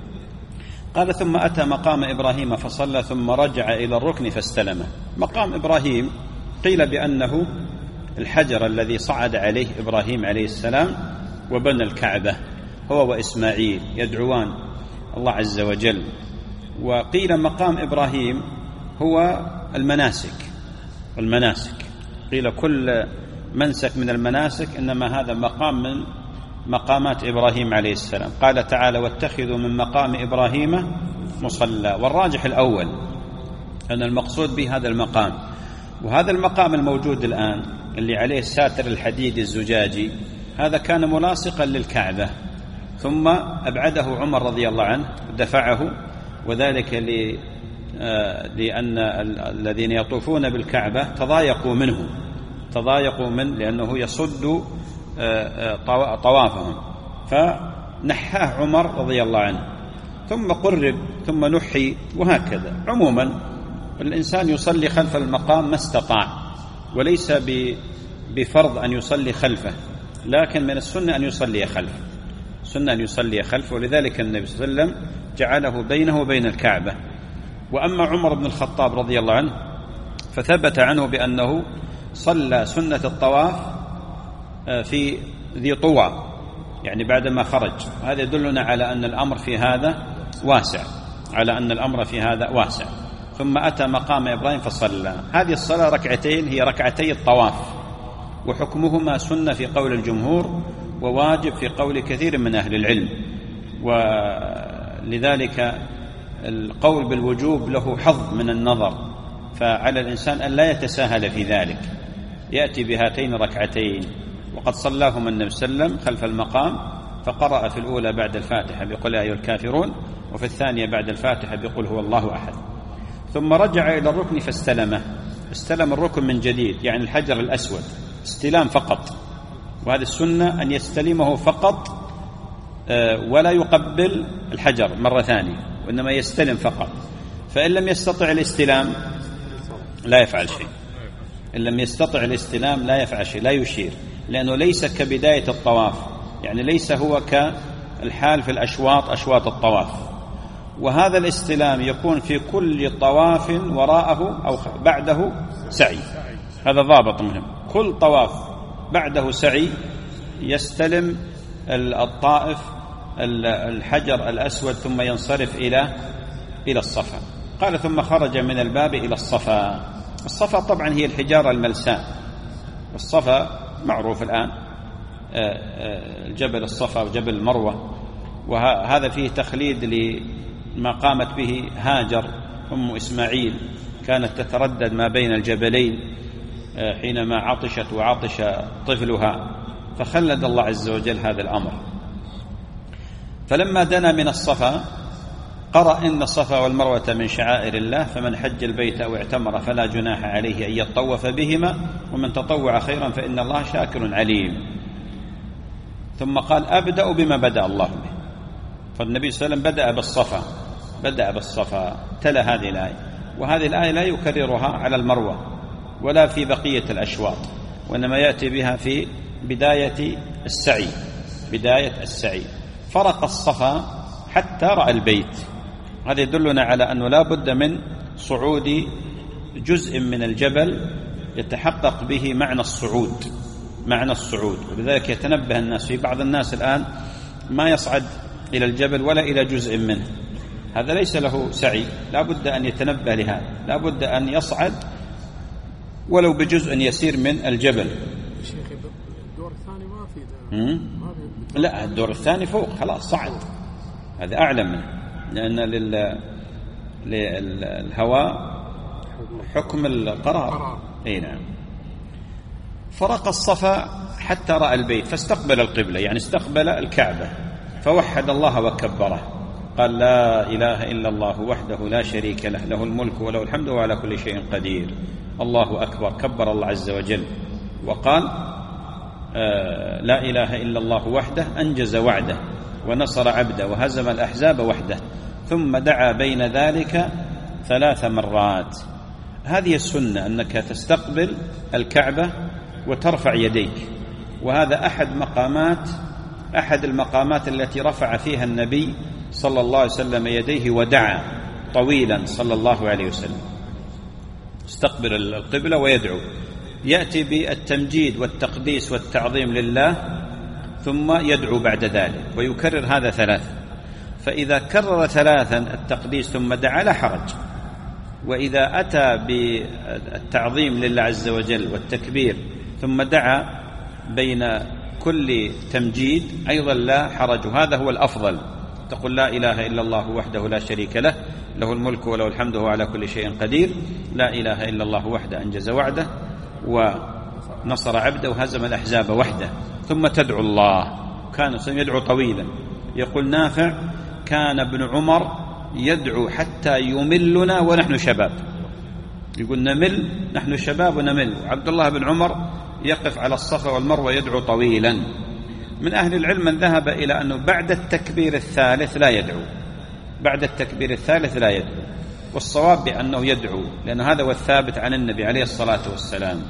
Speaker 2: قال ثم أتى مقام إبراهيم فصلى ثم رجع إلى الركن فاستلمه. مقام إبراهيم قيل بأنه الحجر الذي صعد عليه إبراهيم عليه السلام وبنى الكعبة هو وإسماعيل يدعوان الله عز وجل. وقيل مقام إبراهيم هو المناسك، المناسك قيل كل منسك من المناسك إنما هذا مقام من مقامات إبراهيم عليه السلام. قال تعالى واتخذوا من مقام إبراهيم مصلى. والراجح الأول أن المقصود به هذا المقام، وهذا المقام الموجود الآن اللي عليه الساتر الحديد الزجاجي هذا كان ملاصقا للكعبة، ثم أبعده عمر رضي الله عنه دفعه، وذلك لأن الذين يطوفون بالكعبة تضايقوا منه، تضايقوا من لأنه يصد طوافهم، فنحاه عمر رضي الله عنه، ثم قرب ثم نحي، وهكذا. عموما الإنسان يصلي خلف المقام ما استطاع، وليس بفرض أن يصلي خلفه، لكن من السنة أن يصلي خلفه، سنة أن يصلي خلفه، ولذلك النبي صلى الله عليه وسلم جعله بينه وبين الكعبة. وأما عمر بن الخطاب رضي الله عنه فثبت عنه بأنه صلى سنة الطواف في ذي طوى، يعني بعدما خرج. هذا يدلنا على أن الأمر في هذا واسع، على أن الأمر في هذا واسع. ثم أتى مقام إبراهيم فصلى. هذه الصلاة ركعتين هي ركعتي الطواف، وحكمهما سنة في قول الجمهور وواجب في قول كثير من أهل العلم. ولذلك القول بالوجوب له حظ من النظر، فعلى الإنسان أن لا يتساهل في ذلك، يأتي بهاتين ركعتين وقد صلاهما النبي صلى الله عليه وسلم خلف المقام، فقرأ في الأولى بعد الفاتحة بقل يا أيها الكافرون، وفي الثانية بعد الفاتحة بقل هو الله أحد، ثم رجع إلى الركن فاستلمه، استلم الركن من جديد، يعني الحجر الأسود استلام فقط، وهذه السنة أن يستلمه فقط ولا يقبل الحجر مرة ثانية، وإنما يستلم فقط. فإن لم يستطع الاستلام لا يفعل شيء، إن لم يستطع الاستلام لا يفعل شيء، لا يشير، لأنه ليس كبداية الطواف، يعني ليس هو كالحال في الأشواط أشواط الطواف. وهذا الاستلام يكون في كل طواف وراءه أو بعده سعي، هذا ضابط مهم، كل طواف بعده سعي يستلم الطائف الحجر الأسود ثم ينصرف إلى إلى الصفا. قال ثم خرج من الباب إلى الصفا. الصفا طبعا هي الحجارة الملساء، والصفا معروف الآن جبل الصفا وجبل المروة، وهذا فيه تخليد لما قامت به هاجر أم إسماعيل، كانت تتردد ما بين الجبلين حينما عطشت وعطش طفلها، فخلد الله عز وجل هذا الأمر. فلما دنا من الصفا قرأ إن الصفا والمروة من شعائر الله، فمن حج البيت أو اعتمر فلا جناح عليه أن يطوف بهما، ومن تطوع خيرا فإن الله شاكر عليم. ثم قال أبدأ بما بدأ الله به، فالنبي صلى الله عليه وسلم بدأ بالصفا، بدأ بالصفا، تلا هذه الآية، وهذه الآية لا يكررها على المروة ولا في بقية الأشواط، وإنما يأتي بها في بداية السعي، بداية السعي. فرق الصفا حتى رأى البيت، هذا يدلنا على أنه لا بد من صعود جزء من الجبل يتحقق به معنى الصعود، معنى الصعود. ولذلك يتنبه الناس، في بعض الناس الآن ما يصعد إلى الجبل ولا إلى جزء منه، هذا ليس له سعي، لا بد أن يتنبه لهذا، لا بد أن يصعد ولو بجزء يسير من الجبل.
Speaker 5: الدور الثاني ما في
Speaker 2: ده. لا، الدور الثاني فوق خلاص صعد، هذا أعلى منه، لأن لل... للهواء حكم القرار. اي نعم. فرق الصفا حتى رأى البيت فاستقبل القبلة، يعني استقبل الكعبة، فوحد الله وكبره، قال لا إله إلا الله وحده لا شريك له، له الملك وله الحمد وعلى كل شيء قدير، الله أكبر، كبر الله عز وجل، وقال آه لا إله إلا الله وحده أنجز وعده ونصر عبده وهزم الأحزاب وحده، ثم دعا بين ذلك ثلاث مرات. هذه السنة، أنك تستقبل الكعبة وترفع يديك، وهذا أحد مقامات أحد المقامات التي رفع فيها النبي صلى الله عليه وسلم يديه ودعا طويلا صلى الله عليه وسلم، استقبل القبلة ويدعو، يأتي بالتمجيد والتقديس والتعظيم لله، ثم يدعو بعد ذلك ويكرر هذا ثلاثا. فإذا كرر ثلاثا التقديس ثم دعا لا حرج، وإذا أتى بالتعظيم لله عز وجل والتكبير ثم دعا بين كل تمجيد أيضا لا حرج، وهذا هو الأفضل. تقول لا إله إلا الله وحده لا شريك له، له الملك وله الحمد وهو على كل شيء قدير، لا إله إلا الله وحده أنجز وعده ونصر عبده وهزم الأحزاب وحده، ثم تدعو الله. كان يدعو طويلا، يقول نافع كان ابن عمر يدعو حتى يملنا ونحن شباب، يقول نمل نحن شباب ونمل. عبد الله بن عمر يقف على الصفا والمروة يدعو طويلا. من أهل العلم من ذهب إلى أنه بعد التكبير الثالث لا يدعو، بعد التكبير الثالث لا يدعو، والصواب بأنه يدعو، لأن هذا هو الثابت عن النبي عليه الصلاة والسلام.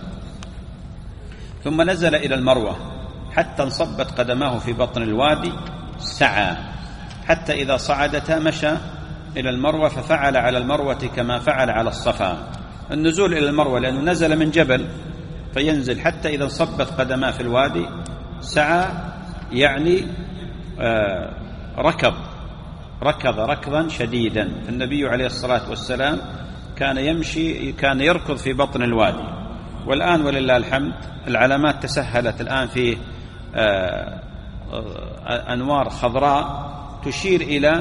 Speaker 2: ثم نزل إلى المروة حتى انصبت قدماه في بطن الوادي، سعى حتى إذا صعدتا مشى إلى المروة، ففعل على المروة كما فعل على الصفا. النزول إلى المروة لأنه نزل من جبل، فينزل حتى إذا انصبت قدماه في الوادي سعى، يعني آه ركض ركض ركضا شديدا. فالنبي عليه الصلاة والسلام كان يمشي، كان يركض في بطن الوادي. والآن ولله الحمد العلامات تسهلت الآن في آه أنوار خضراء تشير إلى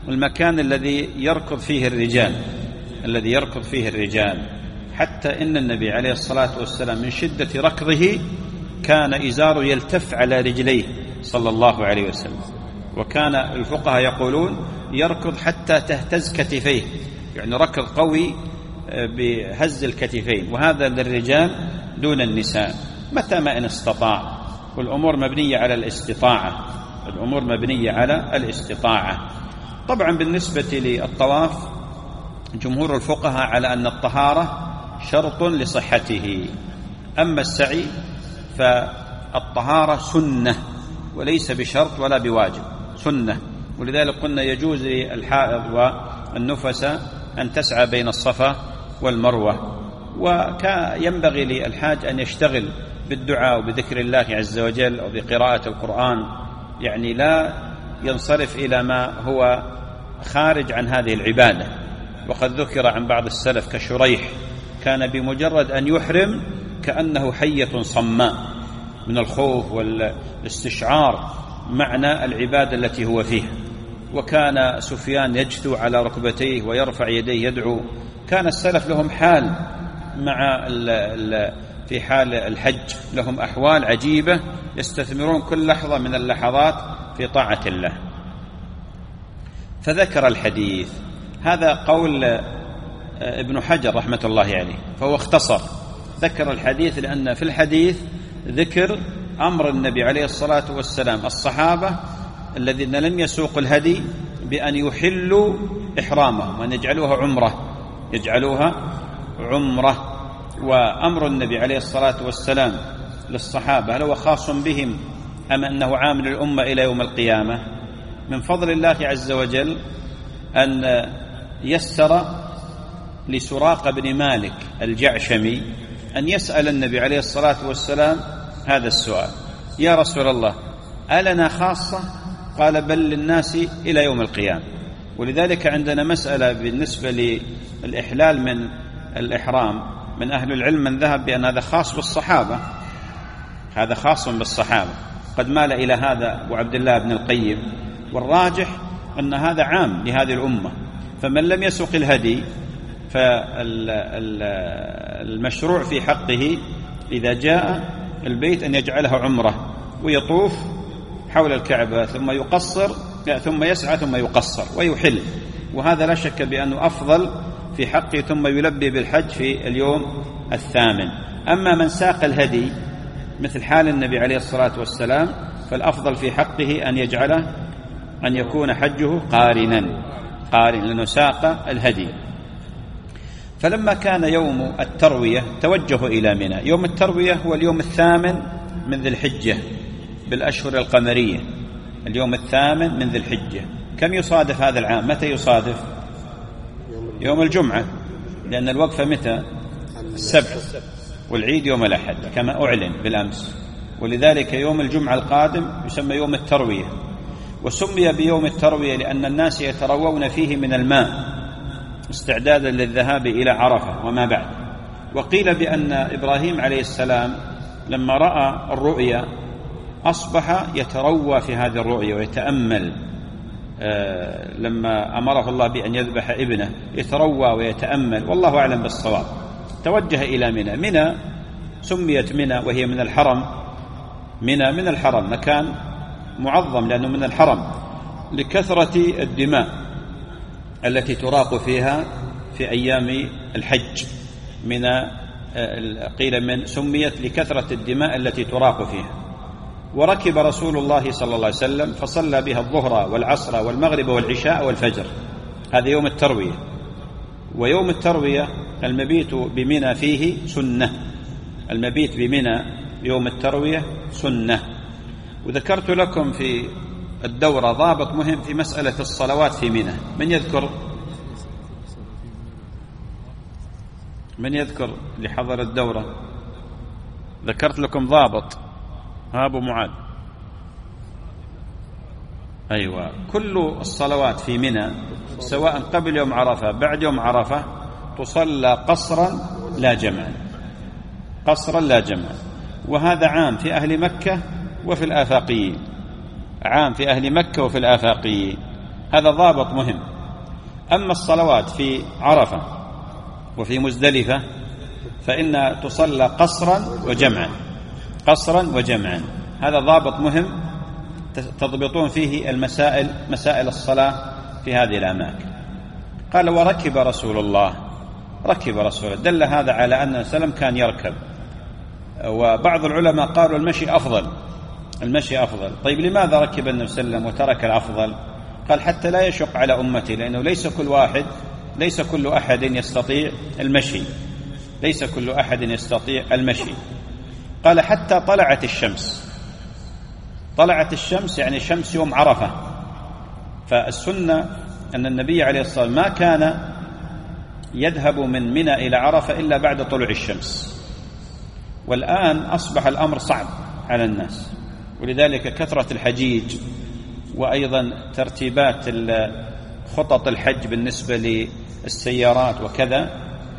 Speaker 2: المكان الذي يركض فيه الرجال الذي يركض فيه الرجال حتى إن النبي عليه الصلاة والسلام من شدة ركضه كان إزاره يلتف على رجليه صلى الله عليه وسلم، وكان الفقهاء يقولون يركض حتى تهتز كتفيه، يعني ركض قوي بهز الكتفين، وهذا للرجال دون النساء متى ما إن استطاع، والأمور مبنية على الاستطاعة الأمور مبنية على الاستطاعة. طبعا بالنسبة للطواف جمهور الفقهاء على أن الطهارة شرط لصحته، أما السعي فالطهارة سنة وليس بشرط ولا بواجب، سنة. ولذلك قلنا يجوز للحائض والنفس أن تسعى بين الصفا والمروة، وينبغي للحاج أن يشتغل بالدعاء وبذكر الله عز وجل أو بقراءة القرآن، يعني لا ينصرف إلى ما هو خارج عن هذه العبادة. وقد ذكر عن بعض السلف كشريح كان بمجرد أن يحرم كأنه حية صماء من الخوف والاستشعار معنى العبادة التي هو فيها. وكان سفيان يجثو على ركبتيه ويرفع يديه يدعو. كان السلف لهم حال مع ال ال في حال الحج، لهم أحوال عجيبة يستثمرون كل لحظة من اللحظات في طاعة الله. فذكر الحديث، هذا قول ابن حجر رحمة الله عليه، فهو اختصر ذكر الحديث لأن في الحديث ذكر أمر النبي عليه الصلاة والسلام الصحابة الذين لم يسوقوا الهدي بأن يحلوا إحرامهم وأن يجعلوها عمرة يجعلوها عمرة وأمر النبي عليه الصلاة والسلام للصحابة هل هو خاص بهم أم أنه عام للأمة إلى يوم القيامة؟ من فضل الله عز وجل أن يسر لسراقة بن مالك الجعشمي أن يسأل النبي عليه الصلاة والسلام هذا السؤال: يا رسول الله ألنا خاصة؟ قال: بل للناس إلى يوم القيامة. ولذلك عندنا مسألة بالنسبة للإحلال من الإحرام، من أهل العلم من ذهب بأن هذا خاص بالصحابة، هذا خاص بالصحابة، قد مال إلى هذا أبو عبد الله بن القيم، والراجح أن هذا عام لهذه الأمة. فمن لم يسوق الهدي فالمشروع في حقه إذا جاء البيت أن يجعلها عمرة ويطوف حول الكعبة ثم يقصر ثم يسعى ثم يقصر ويحل، وهذا لا شك بأنه أفضل في حقه، ثم يلبي بالحج في اليوم الثامن. أما من ساق الهدي مثل حال النبي عليه الصلاة والسلام فالأفضل في حقه أن يجعله أن يكون حجه قارنا قارن لأنه ساق الهدي. فلما كان يوم التروية توجهوا إلى منى. يوم التروية هو اليوم الثامن من ذي الحجة بالأشهر القمرية، اليوم الثامن من ذي الحجة. كم يصادف هذا العام؟ متى يصادف؟ يوم الجمعة، لأن الوقفة متى؟ السبت، والعيد يوم الأحد كما أعلن بالأمس. ولذلك يوم الجمعة القادم يسمى يوم التروية، وسمي بيوم التروية لأن الناس يتروون فيه من الماء استعدادا للذهاب إلى عرفة وما بعد. وقيل بأن إبراهيم عليه السلام لما رأى الرؤيا أصبح يتروى في هذه الرؤيا ويتأمل، آه لما أمره الله بأن يذبح ابنه يتروى ويتأمل، والله أعلم بالصواب. توجه إلى منى. منى سميت منى وهي من الحرم، منى من الحرم، مكان معظم لأنه من الحرم لكثرة الدماء التي تراق فيها في أيام الحج. منى قيل من سميت لكثرة الدماء التي تراق فيها. وركب رسول الله صلى الله عليه وسلم فصلى بها الظهر والعصر والمغرب والعشاء والفجر. هذا يوم التروية. ويوم التروية المبيت بمنى فيه سنة، المبيت بمنى يوم التروية سنة. وذكرت لكم في الدورة ضابط مهم في مسألة الصلوات في منى. من يذكر من يذكر لحضر الدورة؟ ذكرت لكم ضابط، ها أبو معاذ. أيوة، كل الصلوات في منى سواء قبل يوم عرفة بعد يوم عرفة تصلى قصرا لا جمعا، قصرا لا جمعا. وهذا عام في أهل مكة وفي الآفاقيين، عام في أهل مكة وفي الآفاقيين. هذا ضابط مهم. أما الصلوات في عرفة وفي مزدلفة فإن تصلى قصرا وجمعا، قصرا وجمعا. هذا ضابط مهم تضبطون فيه المسائل، مسائل الصلاة في هذه الأماكن. قال وركب رسول الله، ركب رسول الله، دل هذا على أن السلام كان يركب. وبعض العلماء قالوا المشي أفضل، المشي أفضل. طيب لماذا ركب النبي صلى الله عليه وسلم وترك الأفضل؟ قال حتى لا يشق على أمتي، لأنه ليس كل واحد ليس كل أحد يستطيع المشي، ليس كل أحد يستطيع المشي. قال حتى طلعت الشمس، طلعت الشمس يعني شمس يوم عرفة. فالسنة أن النبي عليه الصلاة والسلام ما كان يذهب من منى إلى عرفة إلا بعد طلوع الشمس. والآن أصبح الأمر صعب على الناس، ولذلك كثرة الحجيج وأيضا ترتيبات خطط الحج بالنسبة للسيارات وكذا.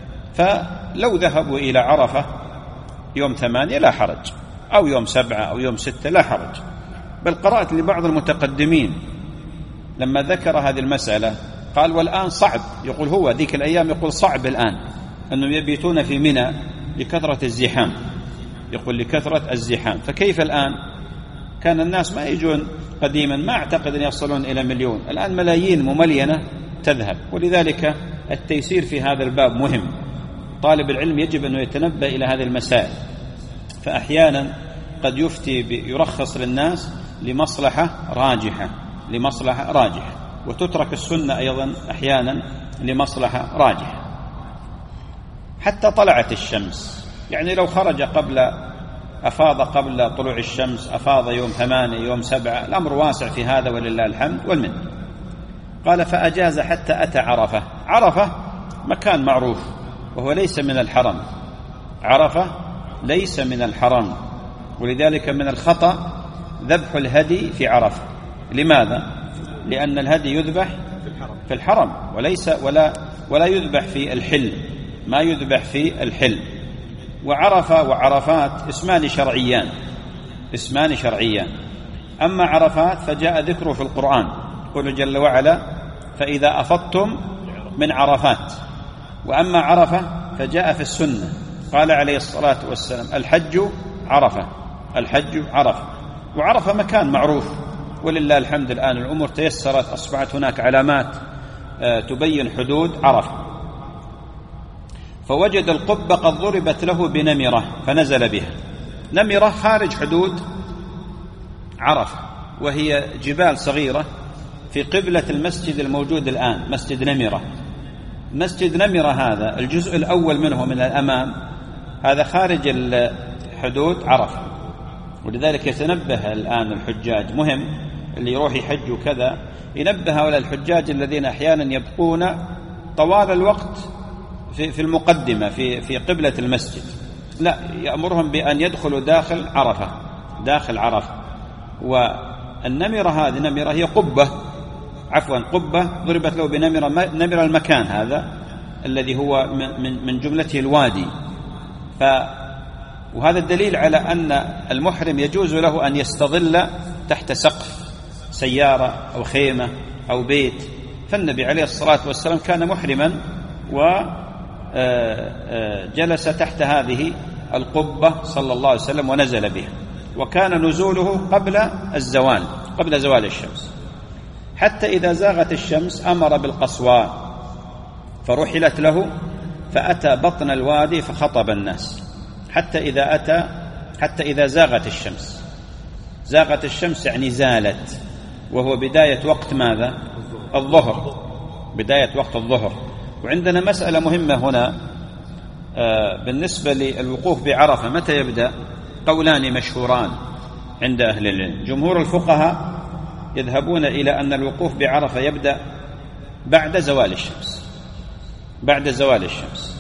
Speaker 2: فلو ذهبوا إلى عرفة يوم ثمانية لا حرج، أو يوم سبعة أو يوم ستة لا حرج. بل قرأت لبعض المتقدمين لما ذكر هذه المسألة قال والآن صعب، يقول هو ذيك الأيام يقول صعب الآن أنهم يبيتون في منى لكثرة الزحام، يقول لكثرة الزحام. فكيف الآن؟ كان الناس ما يجون قديما، ما أعتقد أن يصلون إلى مليون، الآن ملايين مملينة تذهب. ولذلك التيسير في هذا الباب مهم. طالب العلم يجب أنه يتنبه إلى هذه المسائل. فأحيانا قد يفتي يرخص للناس لمصلحة راجحة، لمصلحة راجحة، وتترك السنة أيضا أحيانا لمصلحة راجحة. حتى طلعت الشمس، يعني لو خرج قبل أفاض قبل طلوع الشمس، أفاض يوم ثمانية يوم سبعة، الأمر واسع في هذا ولله الحمد والمنة. قال فأجاز حتى أتى عرفة. عرفة مكان معروف وهو ليس من الحرم، عرفة ليس من الحرم، ولذلك من الخطأ ذبح الهدي في عرفة. لماذا؟ لأن الهدي يذبح في الحرم وليس ولا ولا يذبح في الحل، ما يذبح في الحل. وعرفة وعرفات اسمان شرعيان، اسمان شرعيان. أما عرفات فجاء ذكره في القرآن، يقول جل وعلا فإذا أفضتم من عرفات. وأما عرفة فجاء في السنة، قال عليه الصلاة والسلام الحج عرفة، الحج عرفة. وعرفة مكان معروف ولله الحمد. الآن الأمور تيسرت، أصبحت هناك علامات تبين حدود عرفة. فوجد القبة قد ضربت له بنمرة فنزل بها. نمرة خارج حدود عرفة، وهي جبال صغيرة في قبلة المسجد الموجود الآن، مسجد نمرة. مسجد نمرة هذا الجزء الأول منه من الأمام هذا خارج حدود عرفة. ولذلك يتنبه الآن الحجاج، مهم اللي يروح يحج وكذا ينبه هؤلاء الحجاج الذين أحيانا يبقون طوال الوقت في في المقدمة في في قبلة المسجد، لا، يأمرهم بأن يدخلوا داخل عرفة، داخل عرفة. والنمرة هذه نمرة هي قبة، عفوا قبة ضربت له بنمرة، نمرة المكان هذا الذي هو من من جملته الوادي. ف وهذا الدليل على أن المحرم يجوز له أن يستظل تحت سقف سيارة أو خيمة أو بيت. فالنبي عليه الصلاة والسلام كان محرما وجلس تحت هذه القبة صلى الله عليه وسلم ونزل بها، وكان نزوله قبل الزوال، قبل زوال الشمس. حتى إذا زاغت الشمس أمر بالقصواء فرحلت له، فأتى بطن الوادي فخطب الناس حتى إذا أتى حتى إذا زاغت الشمس. زاغت الشمس يعني زالت، وهو بداية وقت ماذا؟ الظهر، بداية وقت الظهر. وعندنا مسألة مهمة هنا بالنسبة للوقوف بعرفة، متى يبدأ؟ قولان مشهوران عند أهل العلم. جمهور الفقهاء يذهبون إلى أن الوقوف بعرفة يبدأ بعد زوال الشمس، بعد زوال الشمس.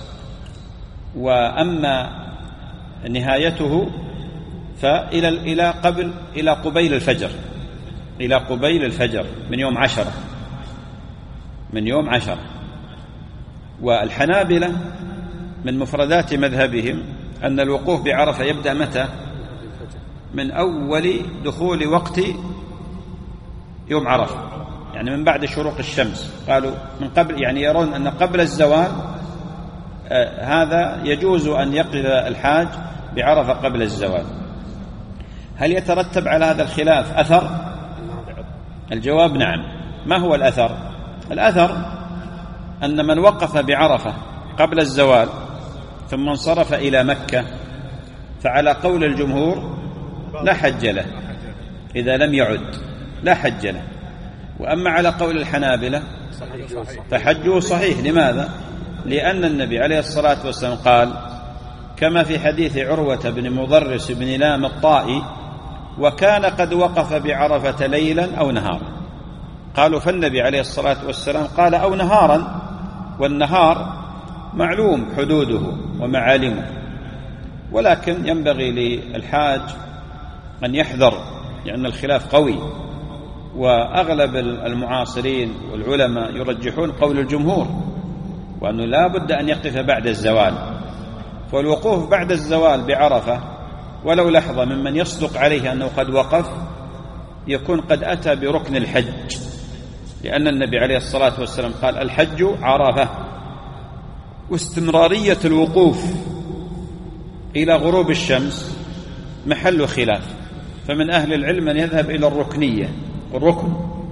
Speaker 2: وأما نهايته فإلى إلى قبل إلى قبيل الفجر، إلى قبيل الفجر من يوم عشرة، من يوم عشرة. والحنابلة من مفردات مذهبهم أن الوقوف بعرفة يبدأ متى؟ من أول دخول وقت يوم عرفة، يعني من بعد شروق الشمس. قالوا من قبل، يعني يرون أن قبل الزوال آه هذا يجوز أن يقف الحاج بعرفة قبل الزوال. هل يترتب على هذا الخلاف أثر؟ الجواب نعم. ما هو الأثر؟ الأثر أن من وقف بعرفة قبل الزوال ثم انصرف إلى مكة فعلى قول الجمهور لا حج له إذا لم يعد، لا حج له. وأما على قول الحنابلة فحجه صحيح. لماذا؟ لأن النبي عليه الصلاة والسلام قال كما في حديث عروة بن مضرس بن لام الطائي: وكان قد وقف بعرفة ليلا أو نهارا. قالوا فالنبي عليه الصلاة والسلام قال أو نهارا، والنهار معلوم حدوده ومعالمه، ولكن ينبغي للحاج أن يحذر لأن الخلاف قوي، وأغلب المعاصرين والعلماء يرجحون قول الجمهور وأنه لا بد أن يقف بعد الزوال. فالوقوف بعد الزوال بعرفة ولو لحظة ممن يصدق عليه أنه قد وقف يكون قد أتى بركن الحج، لأن النبي عليه الصلاة والسلام قال الحج عرفة. واستمرارية الوقوف إلى غروب الشمس محل خلاف، فمن أهل العلم من يذهب إلى الركنية الركن،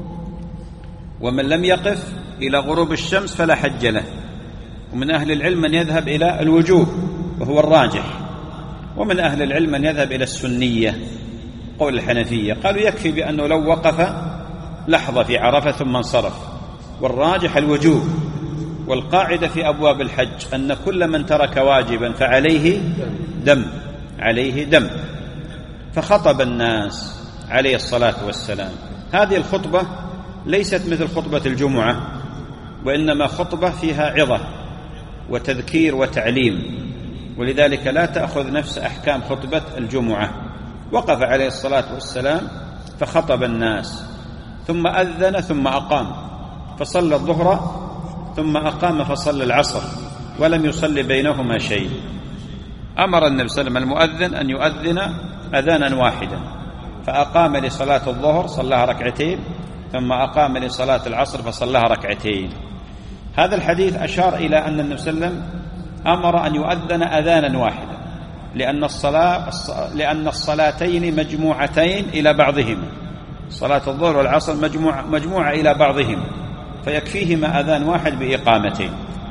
Speaker 2: ومن لم يقف إلى غروب الشمس فلا حج له. ومن أهل العلم من يذهب إلى الوجوب وهو الراجح، ومن أهل العلم من يذهب إلى السنية قول الحنفية. قالوا يكفي بأنه لو وقف لحظة في عرفة ثم انصرف، والراجح الوجوب. والقاعدة في أبواب الحج أن كل من ترك واجبا فعليه دم عليه دم. فخطب الناس عليه الصلاة والسلام. هذه الخطبة ليست مثل خطبة الجمعة، وإنما خطبة فيها عظة وتذكير وتعليم، ولذلك لا تأخذ نفس أحكام خطبة الجمعة. وقف عليه الصلاة والسلام فخطب الناس، ثم أذن ثم أقام فصلى الظهر، ثم أقام فصلى العصر، ولم يصلي بينهما شيء. أمر النبي صلى الله عليه وسلم المؤذن أن يؤذن أذانا واحدا، فأقام لصلاة الظهر صلاها ركعتين، ثم أقام لصلاة العصر فصلاها ركعتين. هذا الحديث أشار إلى أن النبي صلى الله عليه وسلم أمر أن يؤذن أذانا واحدا، لأن الصلاة لأن الصلاتين مجموعتين إلى بعضهما، صلاة الظهر والعصر مجموعة, مجموعة إلى بعضهما، فيكفيهما أذان واحد بإقامتين.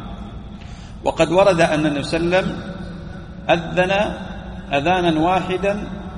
Speaker 2: وقد ورد أن النبي صلى الله عليه وسلم أذن أذانا واحدا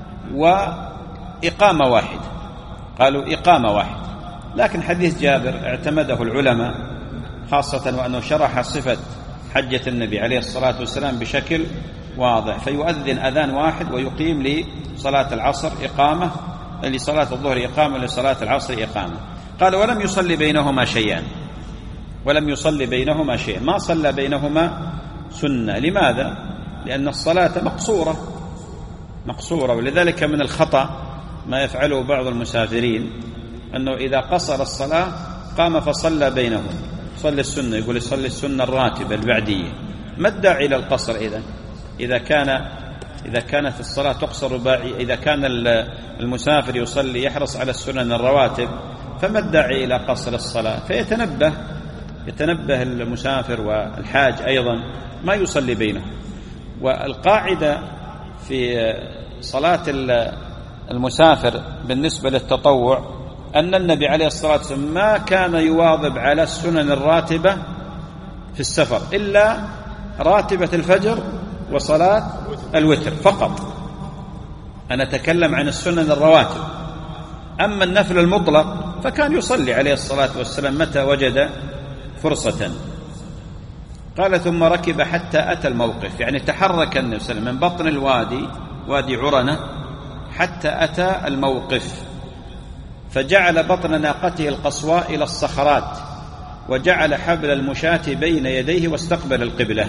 Speaker 2: وإقامة واحدة، قالوا إقامة واحدة. لكن حديث جابر اعتمده العلماء، خاصة وأنه شرح صفة حجة النبي عليه الصلاة والسلام بشكل واضح، فيؤذن أذان واحد ويقيم لصلاة العصر إقامة، لصلاة الظهر إقامة، لصلاة العصر إقامة. قال ولم يصلي بينهما شيئا، ولم يصلي بينهما شيئا، ما صلى بينهما سنة. لماذا؟ لأن الصلاة مقصورة مقصورة ولذلك من الخطأ ما يفعله بعض المسافرين أنه إذا قصر الصلاة قام فصلى بينهم، صلي السنة، يقول يصلي السنة الراتبة البعدية. ما الداعي إلى القصر إذن؟ إذا كان إذا كانت الصلاة تقصر باعي، إذا كان المسافر يصلي يحرص على السنن الرواتب، فما الداعي إلى قصر الصلاة؟ فيتنبه يتنبه المسافر والحاج أيضا ما يصلي بينهم. والقاعدة في صلاة المسافر بالنسبة للتطوع أن النبي عليه الصلاة والسلام ما كان يواظب على السنن الراتبة في السفر إلا راتبة الفجر وصلاة الوتر فقط. أنا أتكلم عن السنن الرواتب. أما النفل المطلق فكان يصلي عليه الصلاة والسلام متى وجد فرصة. قال ثم ركب حتى أتى الموقف، يعني تحرك النبي صلى الله عليه وسلم من بطن الوادي وادي عرنة حتى أتى الموقف، فجعل بطن ناقته القصواء إلى الصخرات، وجعل حبل المشاة بين يديه واستقبل القبلة.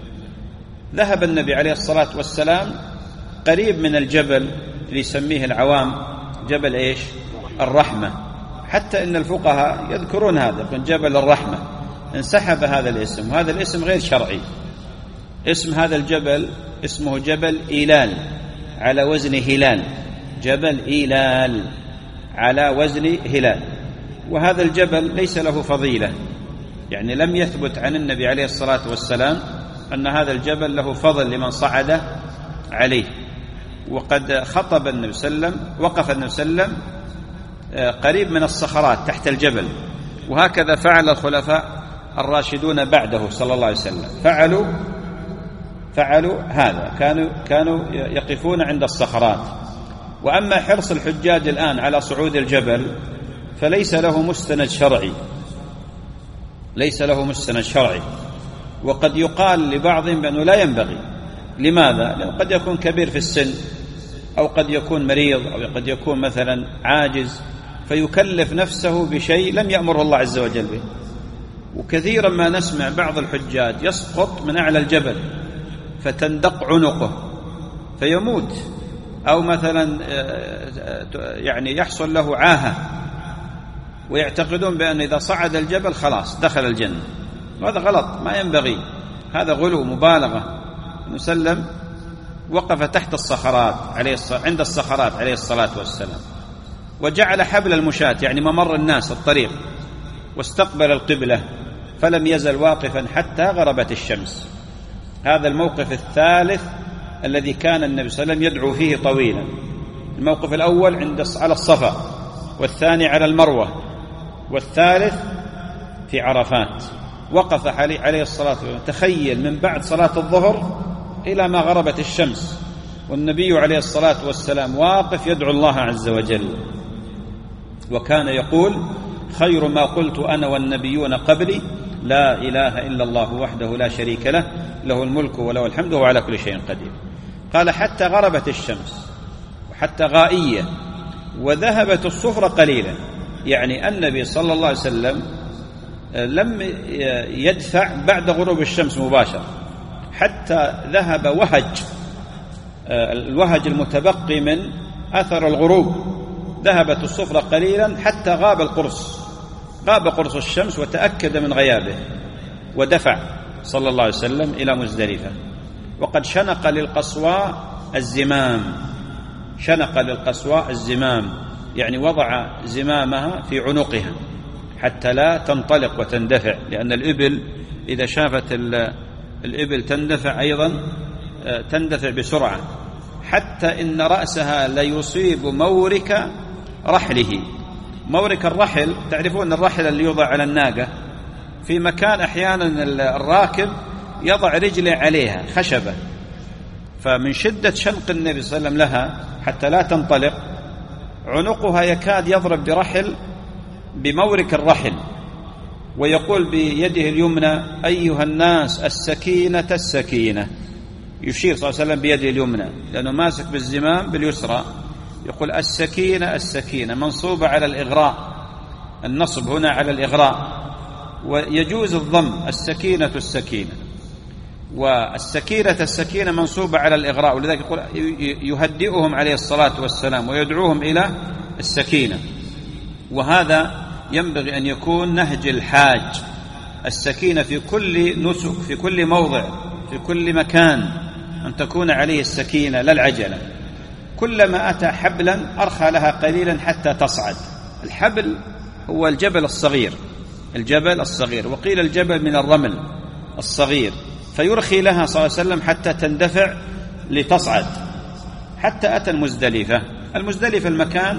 Speaker 2: ذهب النبي عليه الصلاة والسلام قريب من الجبل اللي يسميه العوام جبل إيش؟ الرحمة، حتى إن الفقهاء يذكرون هذا من جبل الرحمة. انسحب هذا الاسم، وهذا الاسم غير شرعي. اسم هذا الجبل اسمه جبل إيلال على وزن هلال، جبل إيلال على وزن هلال. وهذا الجبل ليس له فضيلة، يعني لم يثبت عن النبي عليه الصلاة والسلام أن هذا الجبل له فضل لمن صعد عليه. وقد خطب النبي صلى الله عليه وسلم، وقف النبي صلى الله عليه وسلم قريب من الصخرات تحت الجبل، وهكذا فعل الخلفاء الراشدون بعده صلى الله عليه وسلم، فعلوا فعلوا هذا، كانوا كانوا يقفون عند الصخرات. وأما حرص الحجاج الآن على صعود الجبل فليس له مستند شرعي، ليس له مستند شرعي. وقد يقال لبعضهم بأنه لا ينبغي. لماذا؟ لأنه قد يكون كبير في السن، أو قد يكون مريض، أو قد يكون مثلا عاجز، فيكلف نفسه بشيء لم يأمره الله عز وجل به. وكثيرا ما نسمع بعض الحجاج يسقط من أعلى الجبل فتندق عنقه فيموت، أو مثلا يعني يحصل له عاهة، ويعتقدون بأن إذا صعد الجبل خلاص دخل الجنة، وهذا غلط، ما ينبغي، هذا غلو مبالغة. نسلم وقف تحت الصخرات عليه الصلاة عند الصخرات عليه الصلاة والسلام، وجعل حبل المشاة يعني ممر الناس الطريق، واستقبل القبلة، فلم يزل واقفا حتى غربت الشمس. هذا الموقف الثالث الذي كان النبي صلى الله عليه وسلم يدعو فيه طويلا. الموقف الأول عند على الصفا، والثاني على المروة، والثالث في عرفات. وقف عليه الصلاة والسلام، تخيل، من بعد صلاة الظهر إلى ما غربت الشمس، والنبي عليه الصلاة والسلام واقف يدعو الله عز وجل. وكان يقول: خير ما قلت أنا والنبيون قبلي لا إله إلا الله وحده لا شريك له، له الملك وله الحمد وهو على كل شيء قدير. قال: حتى غربت الشمس، وحتى غائية، وذهبت الصفرة قليلا، يعني النبي صلى الله عليه وسلم لم يدفع بعد غروب الشمس مباشرة، حتى ذهب وهج الوهج المتبقي من أثر الغروب، ذهبت الصفرة قليلا حتى غاب القرص، غاب قرص الشمس وتأكد من غيابه، ودفع صلى الله عليه وسلم إلى مزدلفة. وقد شنق للقصواء الزمام، شنق للقصواء الزمام يعني وضع زمامها في عنقها حتى لا تنطلق وتندفع، لأن الإبل إذا شافت الإبل تندفع أيضا تندفع بسرعة، حتى إن رأسها ليصيب مورك رحله. مورك الرحل، تعرفون الرحل اللي يوضع على الناقة في مكان أحيانا الراكب يضع رجله عليها خشبة، فمن شدة شنق النبي صلى الله عليه وسلم لها حتى لا تنطلق، عنقها يكاد يضرب برحل بمورك الرحل، ويقول بيده اليمنى: أيها الناس السكينة السكينة، يشير صلى الله عليه وسلم بيده اليمنى لأنه ماسك بالزمام باليسرى، يقول: السكينة السكينة، منصوبة على الإغراء، النصب هنا على الإغراء، ويجوز الضم، السكينة السكينة، والسكينة السكينة منصوبة على الإغراء، ولذلك يقول يهدئهم عليه الصلاة والسلام ويدعوهم إلى السكينة. وهذا ينبغي أن يكون نهج الحاج، السكينة في كل نسك، في كل موضع، في كل مكان، أن تكون عليه السكينة لا العجلة. كلما أتى حبلا أرخى لها قليلا حتى تصعد. الحبل هو الجبل الصغير، الجبل الصغير، وقيل الجبل من الرمل الصغير، فيرخي لها صلى الله عليه وسلم حتى تندفع لتصعد، حتى أتى المزدلفة. المزدلفة المكان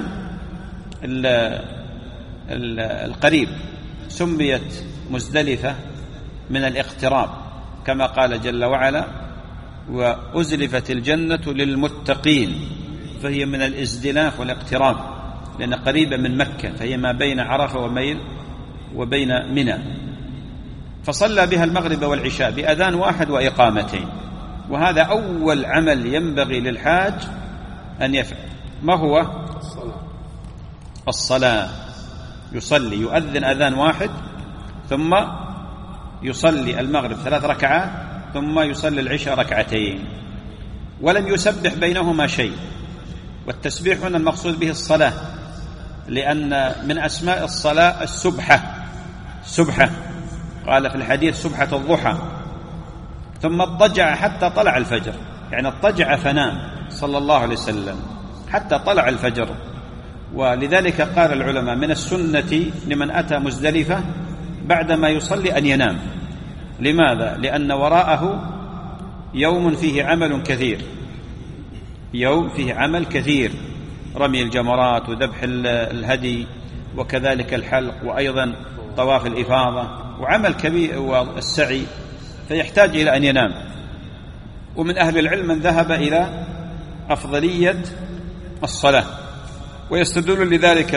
Speaker 2: القريب، سميت مزدلفة من الاقتراب، كما قال جل وعلا: وأزلفت الجنة للمتقين، فهي من الازدلاف والاقتراب، لأن قريبة من مكة، فهي ما بين عرفة وبين وبين منى. فصلى بها المغرب والعشاء بأذان واحد وإقامتين، وهذا أول عمل ينبغي للحاج أن يفعل. ما هو؟ الصلاة. الصلاة، يصلي، يؤذن أذان واحد، ثم يصلي المغرب ثلاث ركعات، ثم يصلي العشاء ركعتين، ولم يسبح بينهما شيء. والتسبيح هنا المقصود به الصلاة، لأن من أسماء الصلاة السبحة، سبحة، قال في الحديث: سبحة الضحى. ثم اضطجع حتى طلع الفجر، يعني اضطجع فنام صلى الله عليه وسلم حتى طلع الفجر، ولذلك قال العلماء من السنة لمن أتى مزدلفة بعدما يصلي أن ينام. لماذا؟ لأن وراءه يوم فيه عمل كثير، يوم فيه عمل كثير، رمي الجمرات وذبح الهدي وكذلك الحلق وأيضا طواف الإفاضة وعمل كبير والسعي، فيحتاج إلى أن ينام. ومن أهل العلم من ذهب إلى أفضلية الصلاة، ويستدل لذلك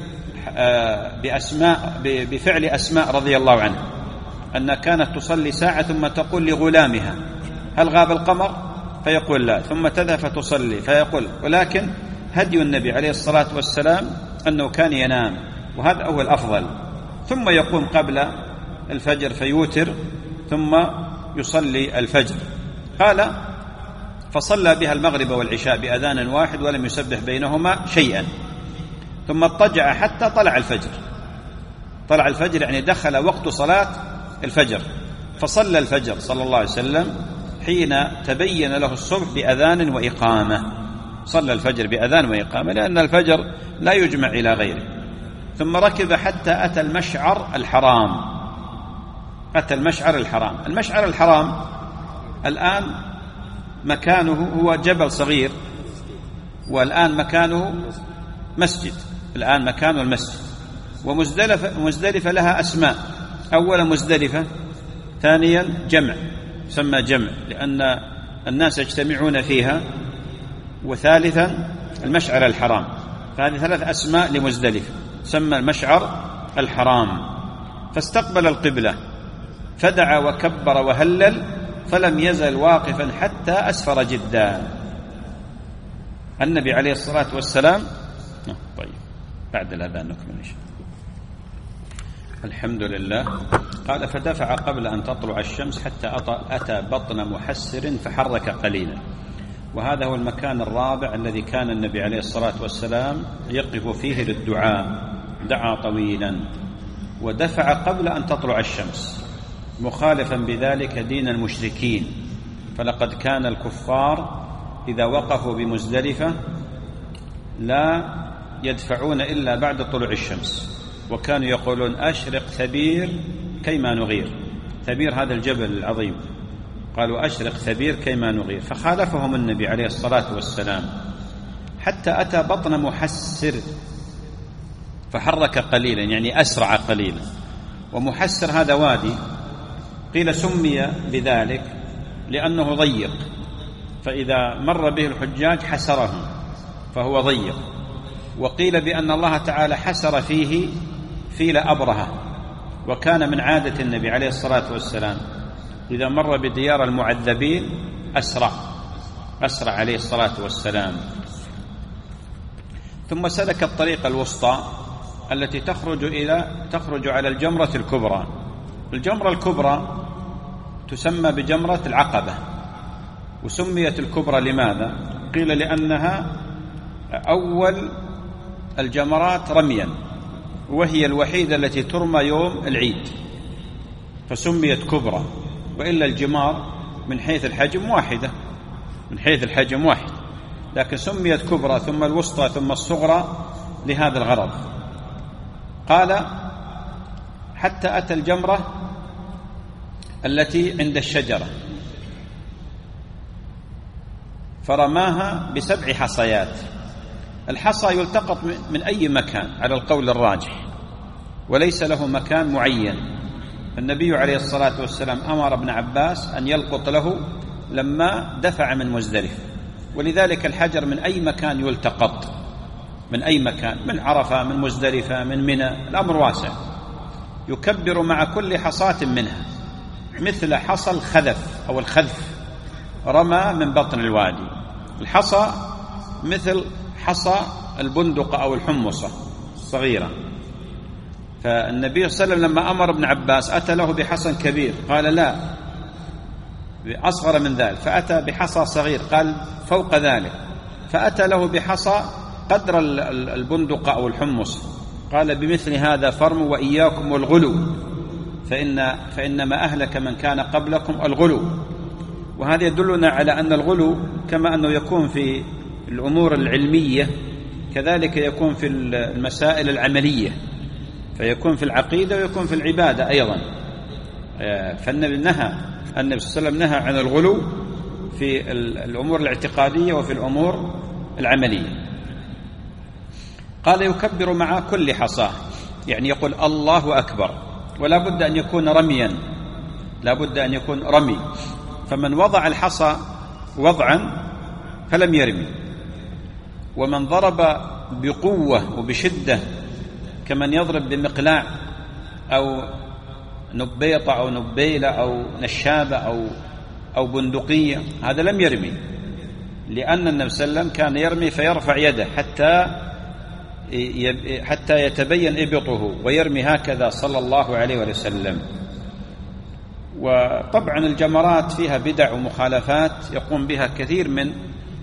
Speaker 2: بأسماء بفعل أسماء رضي الله عنها، أنها كانت تصلي ساعة ثم تقول لغلامها هل غاب القمر؟ فيقول لا، ثم تذهب فتصلي فيقول، ولكن هدي النبي عليه الصلاة والسلام أنه كان ينام، وهذا هو الأفضل، ثم يقوم قبل الفجر فيوتر ثم يصلي الفجر. قال فصلى بها المغرب والعشاء بأذان واحد ولم يسبح بينهما شيئا، ثم اضطجع حتى طلع الفجر. طلع الفجر يعني دخل وقت صلاة الفجر، فصلى الفجر صلى الله عليه وسلم حين تبين له الصبح بأذان وإقامة. صلى الفجر بأذان وإقامة لأن الفجر لا يجمع إلى غيره. ثم ركب حتى أتى المشعر الحرام. أتى المشعر الحرام. المشعر الحرام الآن مكانه هو جبل صغير، والآن مكانه مسجد، الآن مكانه المسجد. ومزدلفة مزدلفة لها أسماء، أولا مزدلفة، ثانيا جمع سمى جمع لأن الناس يجتمعون فيها، وثالثا المشعر الحرام. فهذه ثلاث أسماء لمزدلفة، سمى المشعر الحرام. فاستقبل القبلة فدعا وكبر وهلل، فلم يزل واقفا حتى أسفر جدا. النبي عليه الصلاة والسلام طيب بعد الأذان نكمل إن شاء الله. الحمد لله. قال فدفع قبل أن تطلع الشمس حتى أتى بطن محسر فحرك قليلا. وهذا هو المكان الرابع الذي كان النبي عليه الصلاة والسلام يقف فيه للدعاء، دعا طويلا ودفع قبل أن تطلع الشمس، مخالفا بذلك دين المشركين. فلقد كان الكفار إذا وقفوا بمزدلفة لا يدفعون إلا بعد طلوع الشمس، وكانوا يقولون أشرق ثبير كيما نغير. ثبير هذا الجبل العظيم، قالوا أشرق ثبير كيما نغير. فخالفهم النبي عليه الصلاة والسلام حتى أتى بطن محسر فحرك قليلا، يعني أسرع قليلا. ومحسر هذا وادي، قيل سمي بذلك لأنه ضيق، فإذا مر به الحجاج حسرهم فهو ضيق. وقيل بأن الله تعالى حسر فيه فيل أبرهة، وكان من عادة النبي عليه الصلاة والسلام إذا مر بديار المعذبين أسرع أسرع عليه الصلاة والسلام. ثم سلك الطريق الوسطى التي تخرج إلى تخرج على الجمرة الكبرى. الجمرة الكبرى تسمى بجمرة العقبة، وسميت الكبرى لماذا؟ قيل لأنها أول الجمرات رميا، وهي الوحيدة التي ترمى يوم العيد، فسميت كبرى. وإلا الجمار من حيث الحجم واحدة، من حيث الحجم واحد، لكن سميت كبرى ثم الوسطى ثم الصغرى لهذا الغرض. قال حتى أتى الجمرة التي عند الشجرة فرماها بسبع حصيات. الحصى يلتقط من أي مكان على القول الراجح، وليس له مكان معين. النبي عليه الصلاة والسلام أمر ابن عباس أن يلقط له لما دفع من مزدلفة، ولذلك الحجر من أي مكان يلتقط، من أي مكان، من عرفة، من مزدلفة، من منى، الأمر واسع. يكبر مع كل حصاة منها، مثل حصى الخذف أو الخذف، رمى من بطن الوادي. الحصى مثل حصى البندقة أو الحمصة صغيرة. فالنبي صلى الله عليه وسلم لما أمر ابن عباس أتى له بحصى كبير، قال لا، أصغر من ذلك، فأتى بحصى صغير، قال فوق ذلك، فأتى له بحصى قدر البندقة أو الحمص، قال بمثل هذا فرموا وإياكم والغلو، فإن فإنما أهلك من كان قبلكم الغلو. وهذا يدلنا على أن الغلو كما أنه يكون في الأمور العلمية كذلك يكون في المسائل العملية، فيكون في العقيدة ويكون في العبادة أيضا. فالنبي نهى النبي صلى الله عليه وسلم نهى عن الغلو في الأمور الاعتقادية وفي الأمور العملية. قال يكبر مع كل حصاه، يعني يقول الله أكبر، ولا بد أن يكون رميا، لا بد أن يكون رمي. فمن وضع الحصى وضعا فلم يرمي، ومن ضرب بقوة وبشدة كمن يضرب بمقلاع أو نبيطة أو نبيلة أو نشابة أو أو بندقية، هذا لم يرمي، لأن النبي صلى الله عليه وسلم كان يرمي فيرفع يده حتى حتى يتبين إبطه، ويرمي هكذا صلى الله عليه وسلم. وطبعا الجمرات فيها بدع ومخالفات يقوم بها كثير من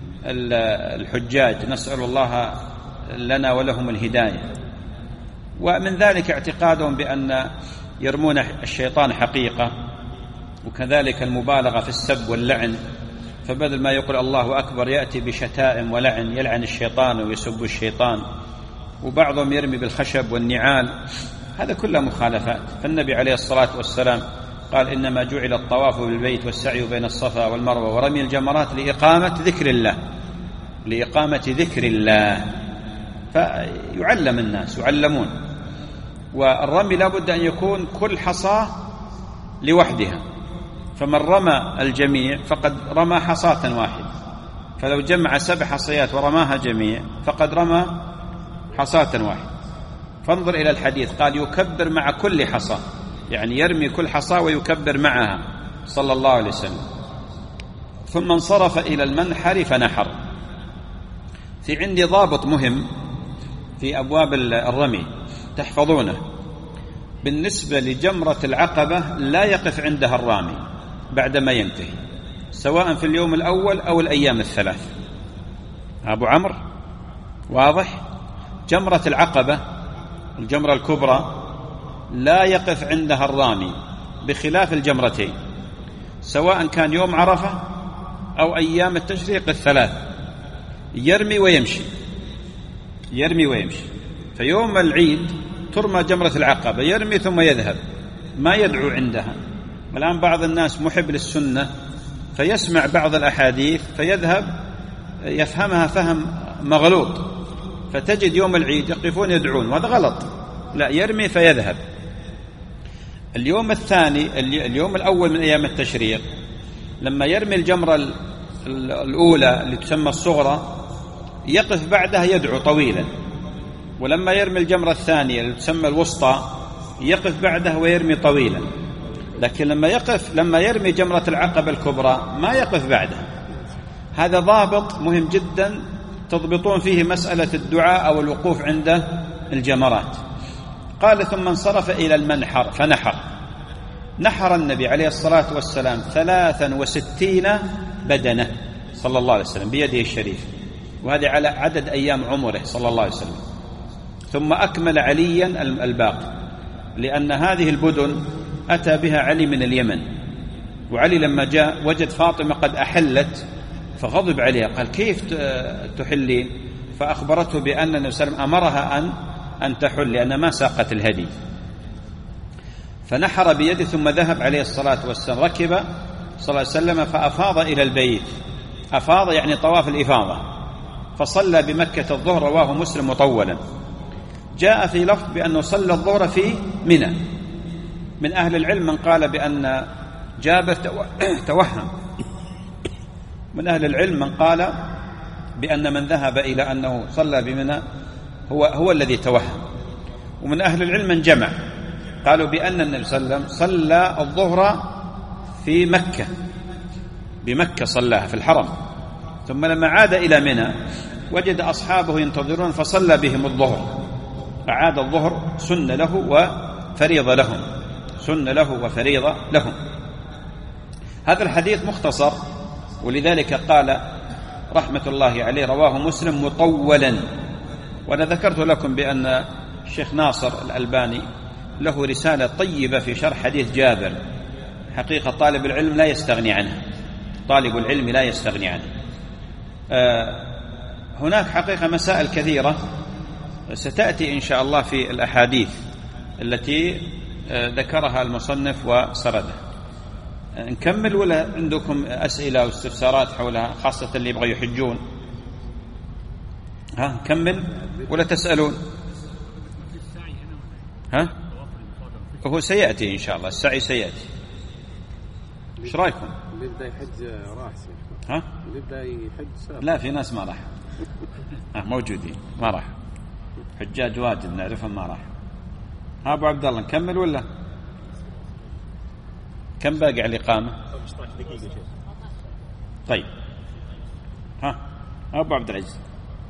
Speaker 2: الحجاج، نسأل الله لنا ولهم الهداية. ومن ذلك اعتقادهم بأن يرمون الشيطان حقيقة، وكذلك المبالغة في السب واللعن، فبدل ما يقول الله أكبر يأتي بشتائم ولعن، يلعن الشيطان ويسب الشيطان. وبعضهم يرمي بالخشب والنعال، هذا كله مخالفات. فالنبي عليه الصلاة والسلام قال إنما جعل الطواف بالبيت والسعي بين الصفا والمروة ورمي الجمرات لإقامة ذكر الله، لإقامة ذكر الله، فيعلم الناس، يعلمون. والرمي لا بد أن يكون كل حصاة لوحدها، فمن رمى الجميع فقد رمى حصاة واحدة، فلو جمع سبع حصيات ورماها جميع فقد رمى حصاة واحدة. فانظر إلى الحديث، قال يكبر مع كل حصاة، يعني يرمي كل حصاة ويكبر معها صلى الله عليه وسلم. ثم انصرف إلى المنحر فنحر. في عندي ضابط مهم في أبواب الرمي تحفظونه: بالنسبة لجمرة العقبة لا يقف عندها الرامي بعدما ينتهي، سواء في اليوم الأول أو الأيام الثلاث. أبو عمرو واضح؟ جمرة العقبة الجمرة الكبرى لا يقف عندها الرامي، بخلاف الجمرتين، سواء كان يوم عرفة أو أيام التشريق الثلاث، يرمي ويمشي، يرمي ويمشي. فيوم العيد ترمى جمرة العقبة، يرمي ثم يذهب، ما يدعو عندها. والآن بعض الناس محب للسنة فيسمع بعض الأحاديث فيذهب يفهمها فهم مغلوط، فتجد يوم العيد يقفون يدعون، وهذا غلط. لا، يرمي فيذهب. اليوم الثاني اليوم الأول من أيام التشريق لما يرمي الجمرة الأولى اللي تسمى الصغرى يقف بعدها يدعو طويلا، ولما يرمي الجمرة الثانية اللي تسمى الوسطى يقف بعدها ويرمي طويلا. لكن لما يقف لما يرمي جمرة العقبة الكبرى ما يقف بعدها. هذا ضابط مهم جدا تضبطون فيه مسألة الدعاء أو الوقوف عند الجمرات. قال ثم انصرف إلى المنحر فنحر. نحر النبي عليه الصلاة والسلام ثلاثا وستين بدنة صلى الله عليه وسلم بيده الشريف، وهذا على عدد أيام عمره صلى الله عليه وسلم. ثم أكمل عليا الباقي، لأن هذه البدن أتى بها علي من اليمن، وعلي لما جاء وجد فاطمة قد أحلت فغضب عليها، قال كيف تحلين؟ فأخبرته بأن النبي صلى الله عليه وسلم أمرها أن أن تحل لأن ما ساقت الهدي. فنحر بيده ثم ذهب عليه الصلاة والسلام، ركب صلى الله عليه وسلم فأفاض إلى البيت. أفاض يعني طواف الإفاضة، فصلى بمكة الظهر، رواه مسلم مطولا. جاء في لفظ بأنه صلى الظهر في منى. من أهل العلم من قال بأن جابر توهم، من أهل العلم من قال بأن من ذهب إلى أنه صلى بمنى هو هو الذي توهم، ومن أهل العلم من جمع، قالوا بأن النبي صلى الله عليه وسلم صلى الظهر في مكة، بمكة صلاها في الحرم، ثم لما عاد إلى منى وجد أصحابه ينتظرون فصلى بهم الظهر، فعاد الظهر سنة له وفريضة لهم، سنة له وفريضة لهم. هذا الحديث مختصر، ولذلك قال رحمة الله عليه رواه مسلم مطولا. وأنا ذكرت لكم بأن الشيخ ناصر الألباني له رسالة طيبة في شرح حديث جابر، حقيقة طالب العلم لا يستغني عنه، طالب العلم لا يستغني عنه. آه هناك حقيقة مسائل كثيرة ستأتي إن شاء الله في الأحاديث التي ذكرها المصنف وسردها. نكمل ولا عندكم أسئلة واستفسارات حولها، خاصة اللي يبغوا يحجون؟ ها نكمل ولا تسألون؟ ها هو سيأتي إن شاء الله، السعي سيأتي. ايش رايكم؟
Speaker 5: اللي بدا يحج راح.
Speaker 2: ها
Speaker 5: اللي بدا يحج سابق.
Speaker 2: لا، في ناس ما راح. ها موجودين ما راح، حجاج واجد نعرفهم ما راح. ها ابو عبد الله نكمل ولا كم باقي على الإقامة؟
Speaker 3: خمسة عشر دقيقة شيخ.
Speaker 2: طيب ها ابو عبد العزيز.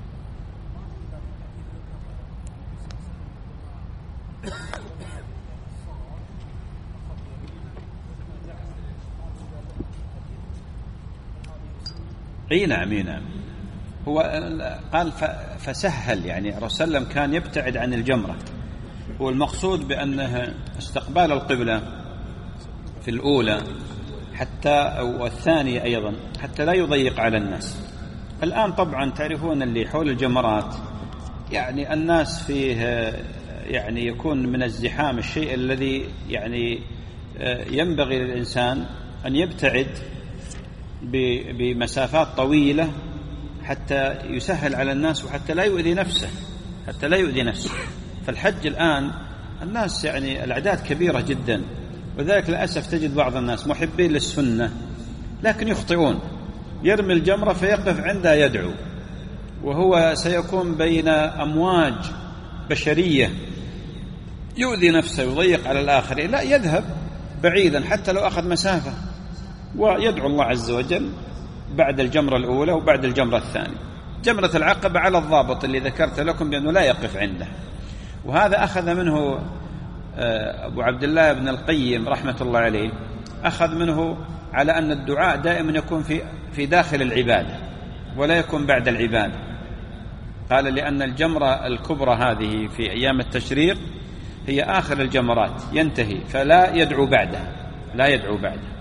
Speaker 2: اي نعم اي نعم. هو قال فسهل، يعني الرسول صلى الله عليه وسلم كان يبتعد عن الجمرة، والمقصود بأنه استقبال القبلة في الأولى حتى والثانية أيضا حتى لا يضيق على الناس. الآن طبعا تعرفون اللي حول الجمرات يعني الناس فيه يعني يكون من الزحام الشيء الذي يعني ينبغي للإنسان أن يبتعد بمسافات طويلة حتى يسهل على الناس وحتى لا يؤذي نفسه حتى لا يؤذي نفسه. فالحج الآن الناس يعني الأعداد كبيرة جدا، وذلك للأسف تجد بعض الناس محبين للسنة لكن يخطئون، يرمي الجمرة فيقف عندها يدعو، وهو سيكون بين أمواج بشرية يؤذي نفسه ويضيق على الآخرين. لا، يذهب بعيدا حتى لو أخذ مسافة ويدعو الله عز وجل بعد الجمرة الأولى وبعد الجمرة الثانية. جمرة العقبة على الضابط اللي ذكرت لكم بأنه لا يقف عنده، وهذا أخذ منه أبو عبد الله بن القيم رحمة الله عليه، أخذ منه على أن الدعاء دائما يكون في في داخل العبادة ولا يكون بعد العبادة. قال لأن الجمرة الكبرى هذه في أيام التشريق هي آخر الجمرات ينتهي، فلا يدعو بعدها لا يدعو بعدها.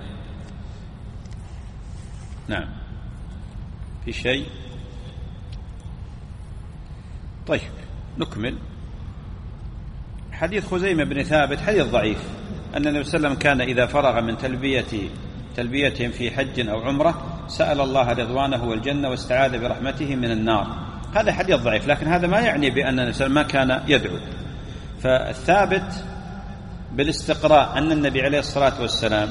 Speaker 2: نعم، في شيء؟ طيب نكمل. حديث خزيمة بن ثابت حديث ضعيف، أن النبي صلى الله عليه وسلم كان إذا فرغ من تلبية تلبيتهم في حج أو عمرة سأل الله رضوانه والجنة واستعاذ برحمته من النار. هذا حديث ضعيف، لكن هذا ما يعني بأن النبي صلى الله عليه وسلم ما كان يدعو. فالثابت بالاستقراء أن النبي عليه الصلاة والسلام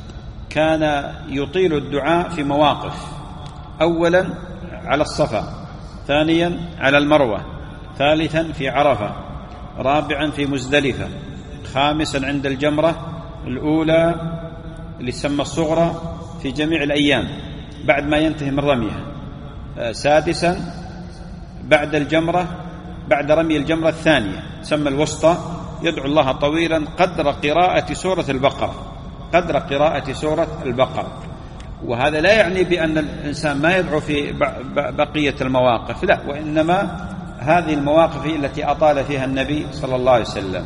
Speaker 2: كان يطيل الدعاء في مواقف، أولا على الصفا، ثانيا على المروة، ثالثا في عرفة، رابعا في مزدلفة، خامسا عند الجمرة الأولى اللي تسمى الصغرى في جميع الأيام بعد ما ينتهي من رميها، سادسا بعد الجمرة بعد رمي الجمرة الثانية تسمى الوسطى، يدعو الله طويلا قدر قراءة سورة البقرة قدر قراءة سورة البقرة. وهذا لا يعني بأن الإنسان ما يدعو في بقية المواقف، لا، وإنما هذه المواقف التي أطال فيها النبي صلى الله عليه وسلم.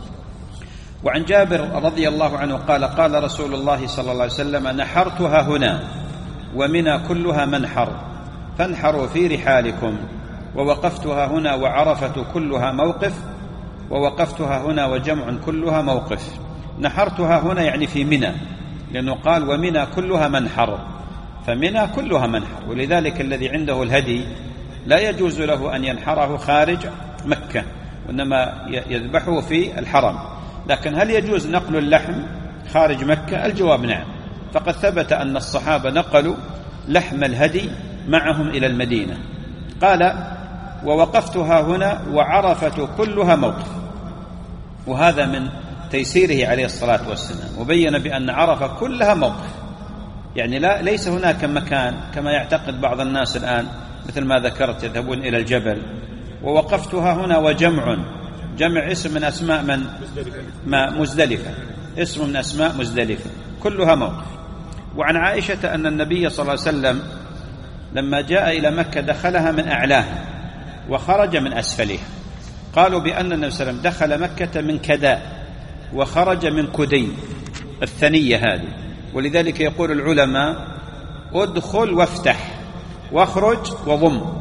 Speaker 2: وعن جابر رضي الله عنه قال قال رسول الله صلى الله عليه وسلم نحرتها هنا ومنى كلها منحر فانحروا في رحالكم، ووقفتها هنا وعرفة كلها موقف، ووقفتها هنا وجمع كلها موقف. نحرتها هنا يعني في منى، لأنه قال ومنى كلها منحر، فمنى كلها منحر، ولذلك الذي عنده الهدي لا يجوز له أن ينحره خارج مكة، وإنما يذبحه في الحرم. لكن هل يجوز نقل اللحم خارج مكة؟ الجواب نعم، فقد ثبت أن الصحابة نقلوا لحم الهدي معهم إلى المدينة. قال ووقفتها هنا وعرفة كلها موقف، وهذا من تيسيره عليه الصلاة والسلام، وبين بأن عرفة كلها موقف، يعني لا ليس هناك مكان كما يعتقد بعض الناس الآن مثل ما ذكرت يذهبون إلى الجبل. ووقفتها هنا وجمع، جمع اسم من أسماء من ما مزدلفة، اسم من أسماء مزدلفة، كلها موقف. وعن عائشة أن النبي صلى الله عليه وسلم لما جاء إلى مكة دخلها من أعلاها وخرج من أسفلها. قالوا بأن النبي صلى الله عليه وسلم دخل مكة من كداء وخرج من كدي، الثنية هذه، ولذلك يقول العلماء ادخل وافتح واخرج وضم،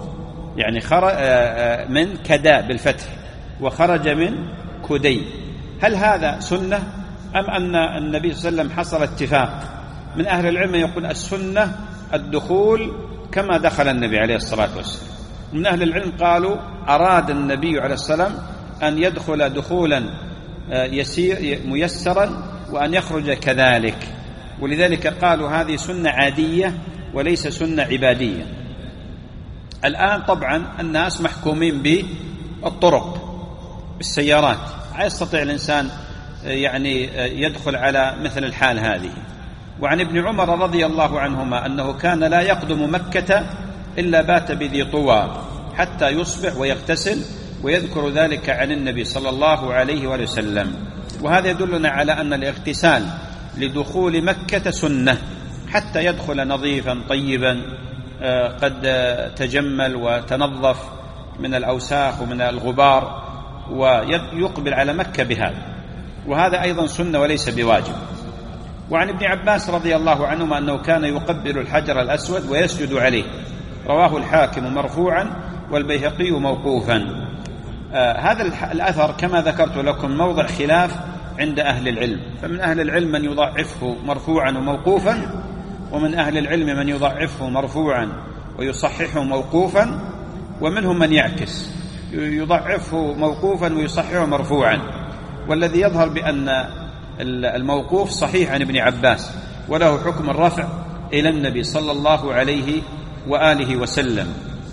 Speaker 2: يعني خرج من كدا بالفتح وخرج من كدي. هل هذا سنة أم أن النبي صلى الله عليه وسلم حصل اتفاق؟ من أهل العلم يقول السنة الدخول كما دخل النبي عليه الصلاة والسلام. من أهل العلم قالوا أراد النبي عليه الصلاة والسلام أن يدخل دخولا يسير ميسرا وأن يخرج كذلك، ولذلك قالوا هذه سنة عادية وليس سنة عبادية. الآن طبعا الناس محكومين بالطرق بالسيارات، يستطيع الإنسان يعني يدخل على مثل الحال هذه. وعن ابن عمر رضي الله عنهما أنه كان لا يقدم مكة إلا بات بذي طوى حتى يصبح ويغتسل، ويذكر ذلك عن النبي صلى الله عليه وسلم. وهذا يدلنا على أن الاغتسال لدخول مكة سنة حتى يدخل نظيفا طيبا قد تجمل وتنظف من الأوساخ ومن الغبار ويقبل على مكة بهذا، وهذا أيضا سنة وليس بواجب. وعن ابن عباس رضي الله عنهما أنه كان يقبل الحجر الأسود ويسجد عليه، رواه الحاكم مرفوعا والبيهقي موقوفا. آه هذا الأثر كما ذكرت لكم موضع خلاف عند أهل العلم، فمن أهل العلم من يضعفه مرفوعا وموقوفا، ومن أهل العلم من يضعفه مرفوعا ويصححه موقوفا، ومنهم من يعكس يضعفه موقوفا ويصححه مرفوعا. والذي يظهر بأن الموقوف صحيح عن ابن عباس وله حكم الرفع إلى النبي صلى الله عليه وآله وسلم.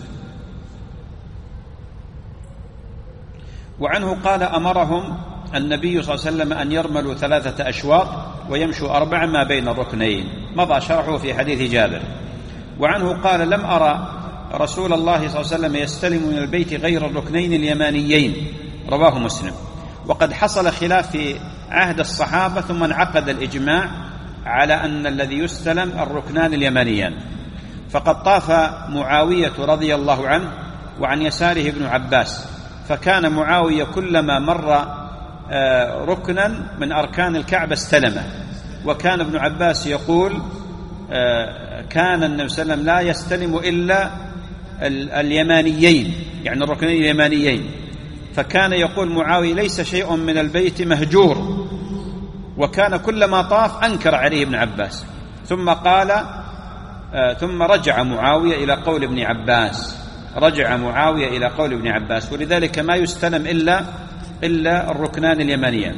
Speaker 2: وعنه قال أمرهم النبي صلى الله عليه وسلم أن يرملوا ثلاثة أشواط ويمشوا أربعا ما بين الركنين، مضى شرحه في حديث جابر. وعنه قال لم أرى رسول الله صلى الله عليه وسلم يستلم من البيت غير الركنين اليمانيين، رواه مسلم. وقد حصل خلاف في عهد الصحابة ثم انعقد الإجماع على أن الذي يستلم الركنان اليمانيان، فقد طاف معاوية رضي الله عنه وعن يساره ابن عباس، فكان معاوية كلما مر ركنا من أركان الكعبة استلمه، وكان ابن عباس يقول كان النبي صلى الله عليه وسلم لا يستلم إلا اليمانيين، يعني الركنين اليمانيين. فكان يقول معاوية ليس شيء من البيت مهجور، وكان كلما طاف أنكر عليه ابن عباس، ثم قال ثم رجع معاوية إلى قول ابن عباس رجع معاوية إلى قول ابن عباس ولذلك ما يستلم إلا إلا الركنان اليمانيان.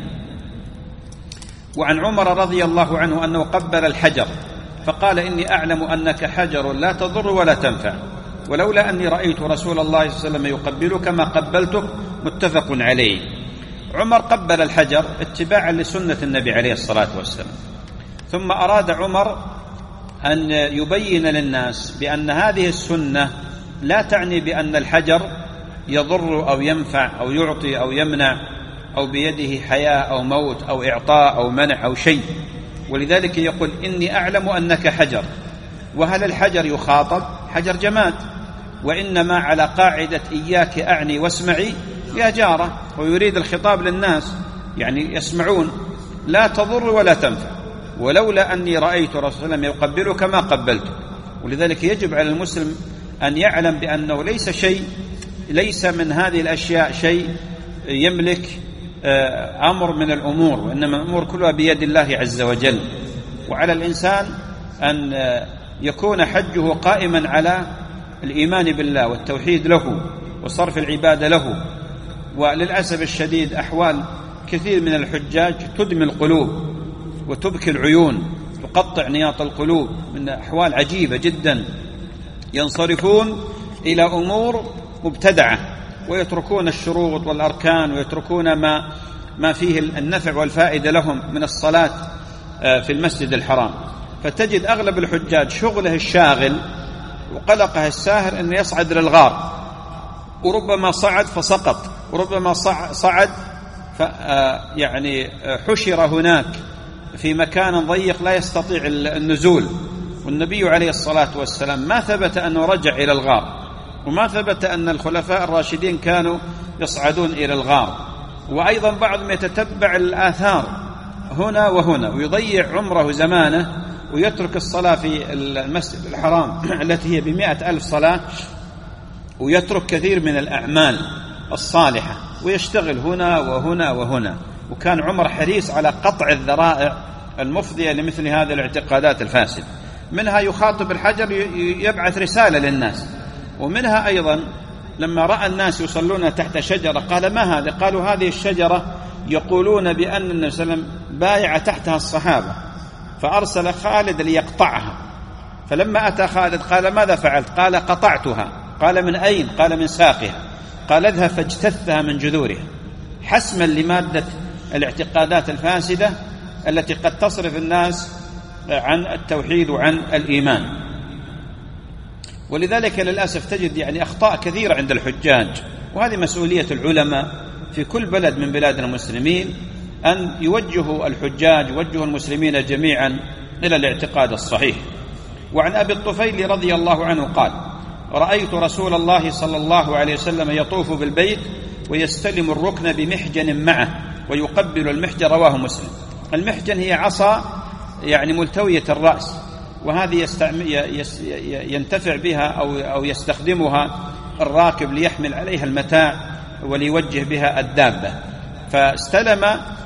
Speaker 2: وعن عمر رضي الله عنه أنه قبل الحجر فقال إني أعلم أنك حجر لا تضر ولا تنفع، ولولا أني رأيت رسول الله صلى الله عليه وسلم يقبلك ما قبلتك، متفق عليه. عمر قبل الحجر اتباعا لسنة النبي عليه الصلاة والسلام، ثم أراد عمر أن يبين للناس بأن هذه السنة لا تعني بأن الحجر يضر أو ينفع أو يعطي أو يمنع أو بيده حياة أو موت أو إعطاء أو منع أو شيء، ولذلك يقول إني أعلم أنك حجر. وهل الحجر يخاطب؟ حجر جماد، وإنما على قاعدة إياك أعني واسمعي يا جارة، ويريد الخطاب للناس يعني يسمعون، لا تضر ولا تنفع، ولولا أني رأيت رسول الله صلى الله عليه وسلم يقبلك ما قبلته. ولذلك يجب على المسلم أن يعلم بأنه ليس شيء ليس من هذه الأشياء شيء يملك أمر من الأمور، وإنما الأمور كلها بيد الله عز وجل. وعلى الإنسان أن يكون حجه قائما على الإيمان بالله والتوحيد له وصرف العبادة له. وللأسف الشديد أحوال كثير من الحجاج تدمي القلوب وتبكي العيون تقطع نياط القلوب، من أحوال عجيبة جدا، ينصرفون إلى أمور مبتدعة ويتركون الشروط والأركان ويتركون ما ما فيه النفع والفائدة لهم من الصلاة في المسجد الحرام. فتجد أغلب الحجاج شغله الشاغل وقلقه الساهر أن يصعد للغار، وربما صعد فسقط، وربما صعد يعني حشر هناك في مكان ضيق لا يستطيع النزول. والنبي عليه الصلاة والسلام ما ثبت أنه رجع إلى الغار، وما ثبت أن الخلفاء الراشدين كانوا يصعدون إلى الغار. وأيضا بعضهم يتتبع الآثار هنا وهنا ويضيع عمره زمانه ويترك الصلاة في المسجد الحرام التي هي بمئة ألف صلاة ويترك كثير من الأعمال الصالحة ويشتغل هنا وهنا وهنا. وكان عمر حريص على قطع الذرائع المفضية لمثل هذه الاعتقادات الفاسدة. منها يخاطب الحجر يبعث رسالة للناس، ومنها أيضا لما رأى الناس يصلون تحت شجرة قال ما هذا؟ قالوا هذه الشجرة يقولون بأن النبي صلى الله عليه وسلم بايع تحتها الصحابة، فأرسل خالد ليقطعها. فلما أتى خالد قال ماذا فعلت؟ قال قطعتها. قال من أين؟ قال من ساقها. قال اذهب فاجتثها من جذورها، حسما لمادة الاعتقادات الفاسدة التي قد تصرف الناس عن التوحيد وعن الإيمان. ولذلك للأسف تجد يعني أخطاء كثيرة عند الحجاج، وهذه مسؤولية العلماء في كل بلد من بلاد المسلمين أن يوجهوا الحجاج يوجهوا المسلمين جميعا إلى الاعتقاد الصحيح. وعن أبي الطفيل رضي الله عنه قال رأيت رسول الله صلى الله عليه وسلم يطوف بالبيت ويستلم الركن بمحجن معه ويقبل المحجن، رواه مسلم. المحجن هي عصا يعني ملتوية الرأس، وهذه ينتفع بها أو يستخدمها الراكب ليحمل عليها المتاع وليوجه بها الدابة. فاستلم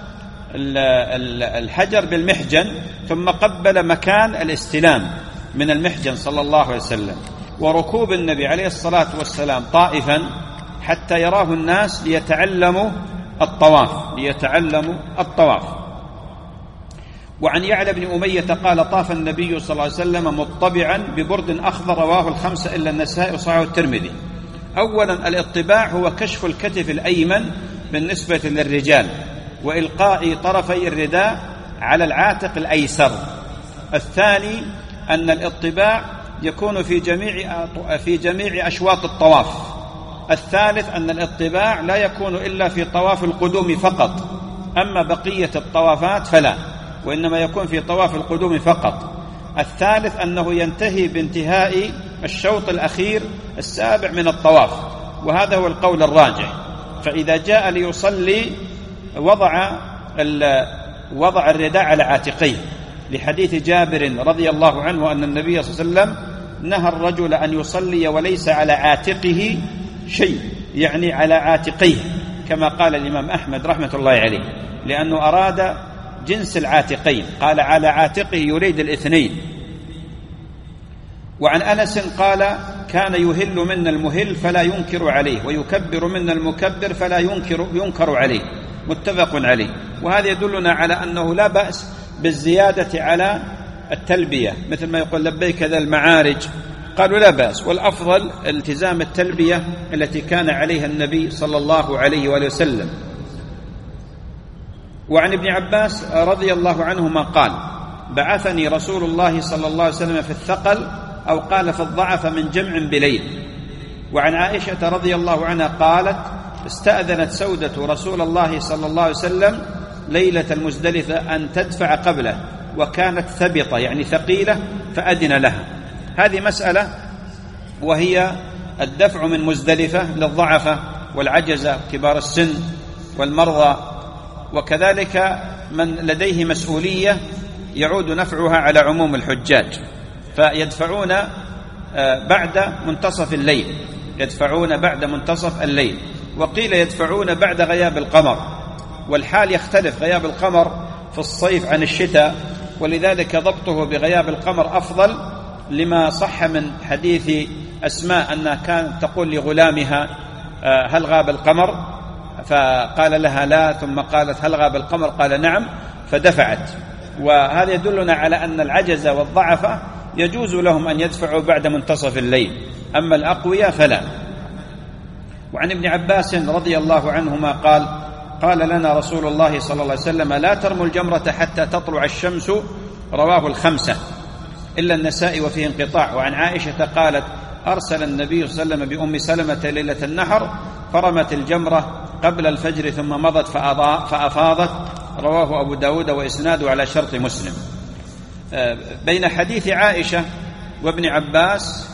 Speaker 2: الحجر بالمحجن ثم قبل مكان الاستلام من المحجن صلى الله عليه وسلم. وركوب النبي عليه الصلاة والسلام طائفا حتى يراه الناس ليتعلموا الطواف ليتعلموا الطواف. وعن يعلى بن أمية قال طاف النبي صلى الله عليه وسلم مطبعا ببرد أخضر، رواه الخمسة إلا النسائي وصححه الترمذي. أولا الاطباع هو كشف الكتف الأيمن بالنسبة للرجال وإلقاء طرفي الرداء على العاتق الأيسر. الثاني أن الاطباع يكون في جميع في جميع أشواط الطواف. الثالث أن الاطباع لا يكون إلا في طواف القدوم فقط، أما بقية الطوافات فلا، وإنما يكون في طواف القدوم فقط. الثالث أنه ينتهي بانتهاء الشوط الأخير السابع من الطواف، وهذا هو القول الراجح. فإذا جاء ليصلي وضع وضع الرداء على عاتقيه، لحديث جابر رضي الله عنه أن النبي صلى الله عليه وسلم نهى الرجل أن يصلي وليس على عاتقه شيء، يعني على عاتقيه، كما قال الإمام أحمد رحمة الله عليه، لأنه أراد جنس العاتقين، قال على عاتقه يريد الاثنين. وعن أنس قال كان يهل منا المهل فلا ينكر عليه، ويكبر منا المكبر فلا ينكر, ينكر عليه، متفق عليه. وهذا يدلنا على أنه لا بأس بالزيادة على التلبية، مثل ما يقول لبيك ذا المعارج، قالوا لا بأس، والأفضل التزام التلبية التي كان عليها النبي صلى الله عليه وآله وسلم. وعن ابن عباس رضي الله عنهما قال بعثني رسول الله صلى الله عليه وسلم في الثقل، أو قال في الضعف من جمع بليل. وعن عائشة رضي الله عنها قالت استأذنت سودة رسول الله صلى الله عليه وسلم ليلة المزدلفة أن تدفع قبله، وكانت ثبطة يعني ثقيلة فأذن لها. هذه مسألة، وهي الدفع من مزدلفة للضعفة والعجزة كبار السن والمرضى، وكذلك من لديه مسؤولية يعود نفعها على عموم الحجاج، فيدفعون بعد منتصف الليل يدفعون بعد منتصف الليل وقيل يدفعون بعد غياب القمر، والحال يختلف، غياب القمر في الصيف عن الشتاء، ولذلك ضبطه بغياب القمر أفضل، لما صح من حديث أسماء أنها كانت تقول لغلامها هل غاب القمر؟ فقال لها لا، ثم قالت هل غاب القمر؟ قال نعم، فدفعت. وهذا يدلنا على أن العجزة والضعفة يجوز لهم أن يدفعوا بعد منتصف الليل، أما الأقوياء فلا. وعن ابن عباس رضي الله عنهما قال قال لنا رسول الله صلى الله عليه وسلم لا ترموا الجمرة حتى تطلع الشمس، رواه الخمسة إلا النسائي وفيه انقطاع. وعن عائشة قالت أرسل النبي صلى الله عليه وسلم بأم سلمة ليلة النحر فرمت الجمرة قبل الفجر ثم مضت فأفاضت، رواه أبو داود وإسناده على شرط مسلم. بين حديث عائشة وابن عباس،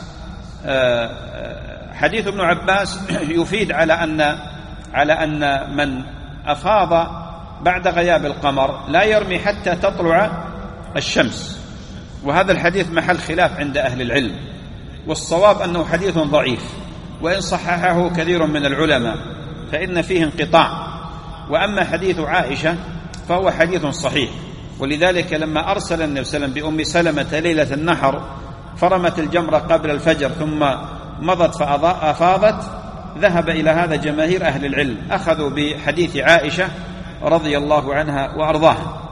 Speaker 2: حديث ابن عباس يفيد على أن على أن من أفاض بعد غياب القمر لا يرمي حتى تطلع الشمس، وهذا الحديث محل خلاف عند أهل العلم، والصواب أنه حديث ضعيف، وإن صححه كثير من العلماء فإن فيه انقطاع. وأما حديث عائشة فهو حديث صحيح، ولذلك لما أرسل النبي صلى الله عليه وسلم بأم سلمة ليلة النحر فرمت الجمرة قبل الفجر ثم مضت فأفاضت، ذهب إلى هذا جماهير أهل العلم، أخذوا بحديث عائشة رضي الله عنها وأرضاها.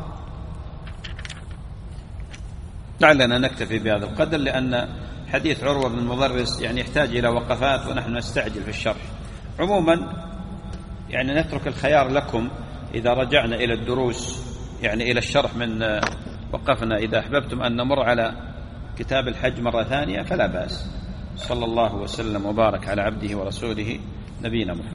Speaker 2: لعلنا نكتفي بهذا القدر، لأن حديث عروة بن المضرس يعني يحتاج إلى وقفات ونحن نستعجل في الشرح. عموما يعني نترك الخيار لكم إذا رجعنا إلى الدروس، يعني إلى الشرح من وقفنا. إذا أحببتم أن نمر على كتاب الحج مرة ثانية فلا بأس. صلى الله وسلم وبارك على عبده ورسوله نبينا محمد.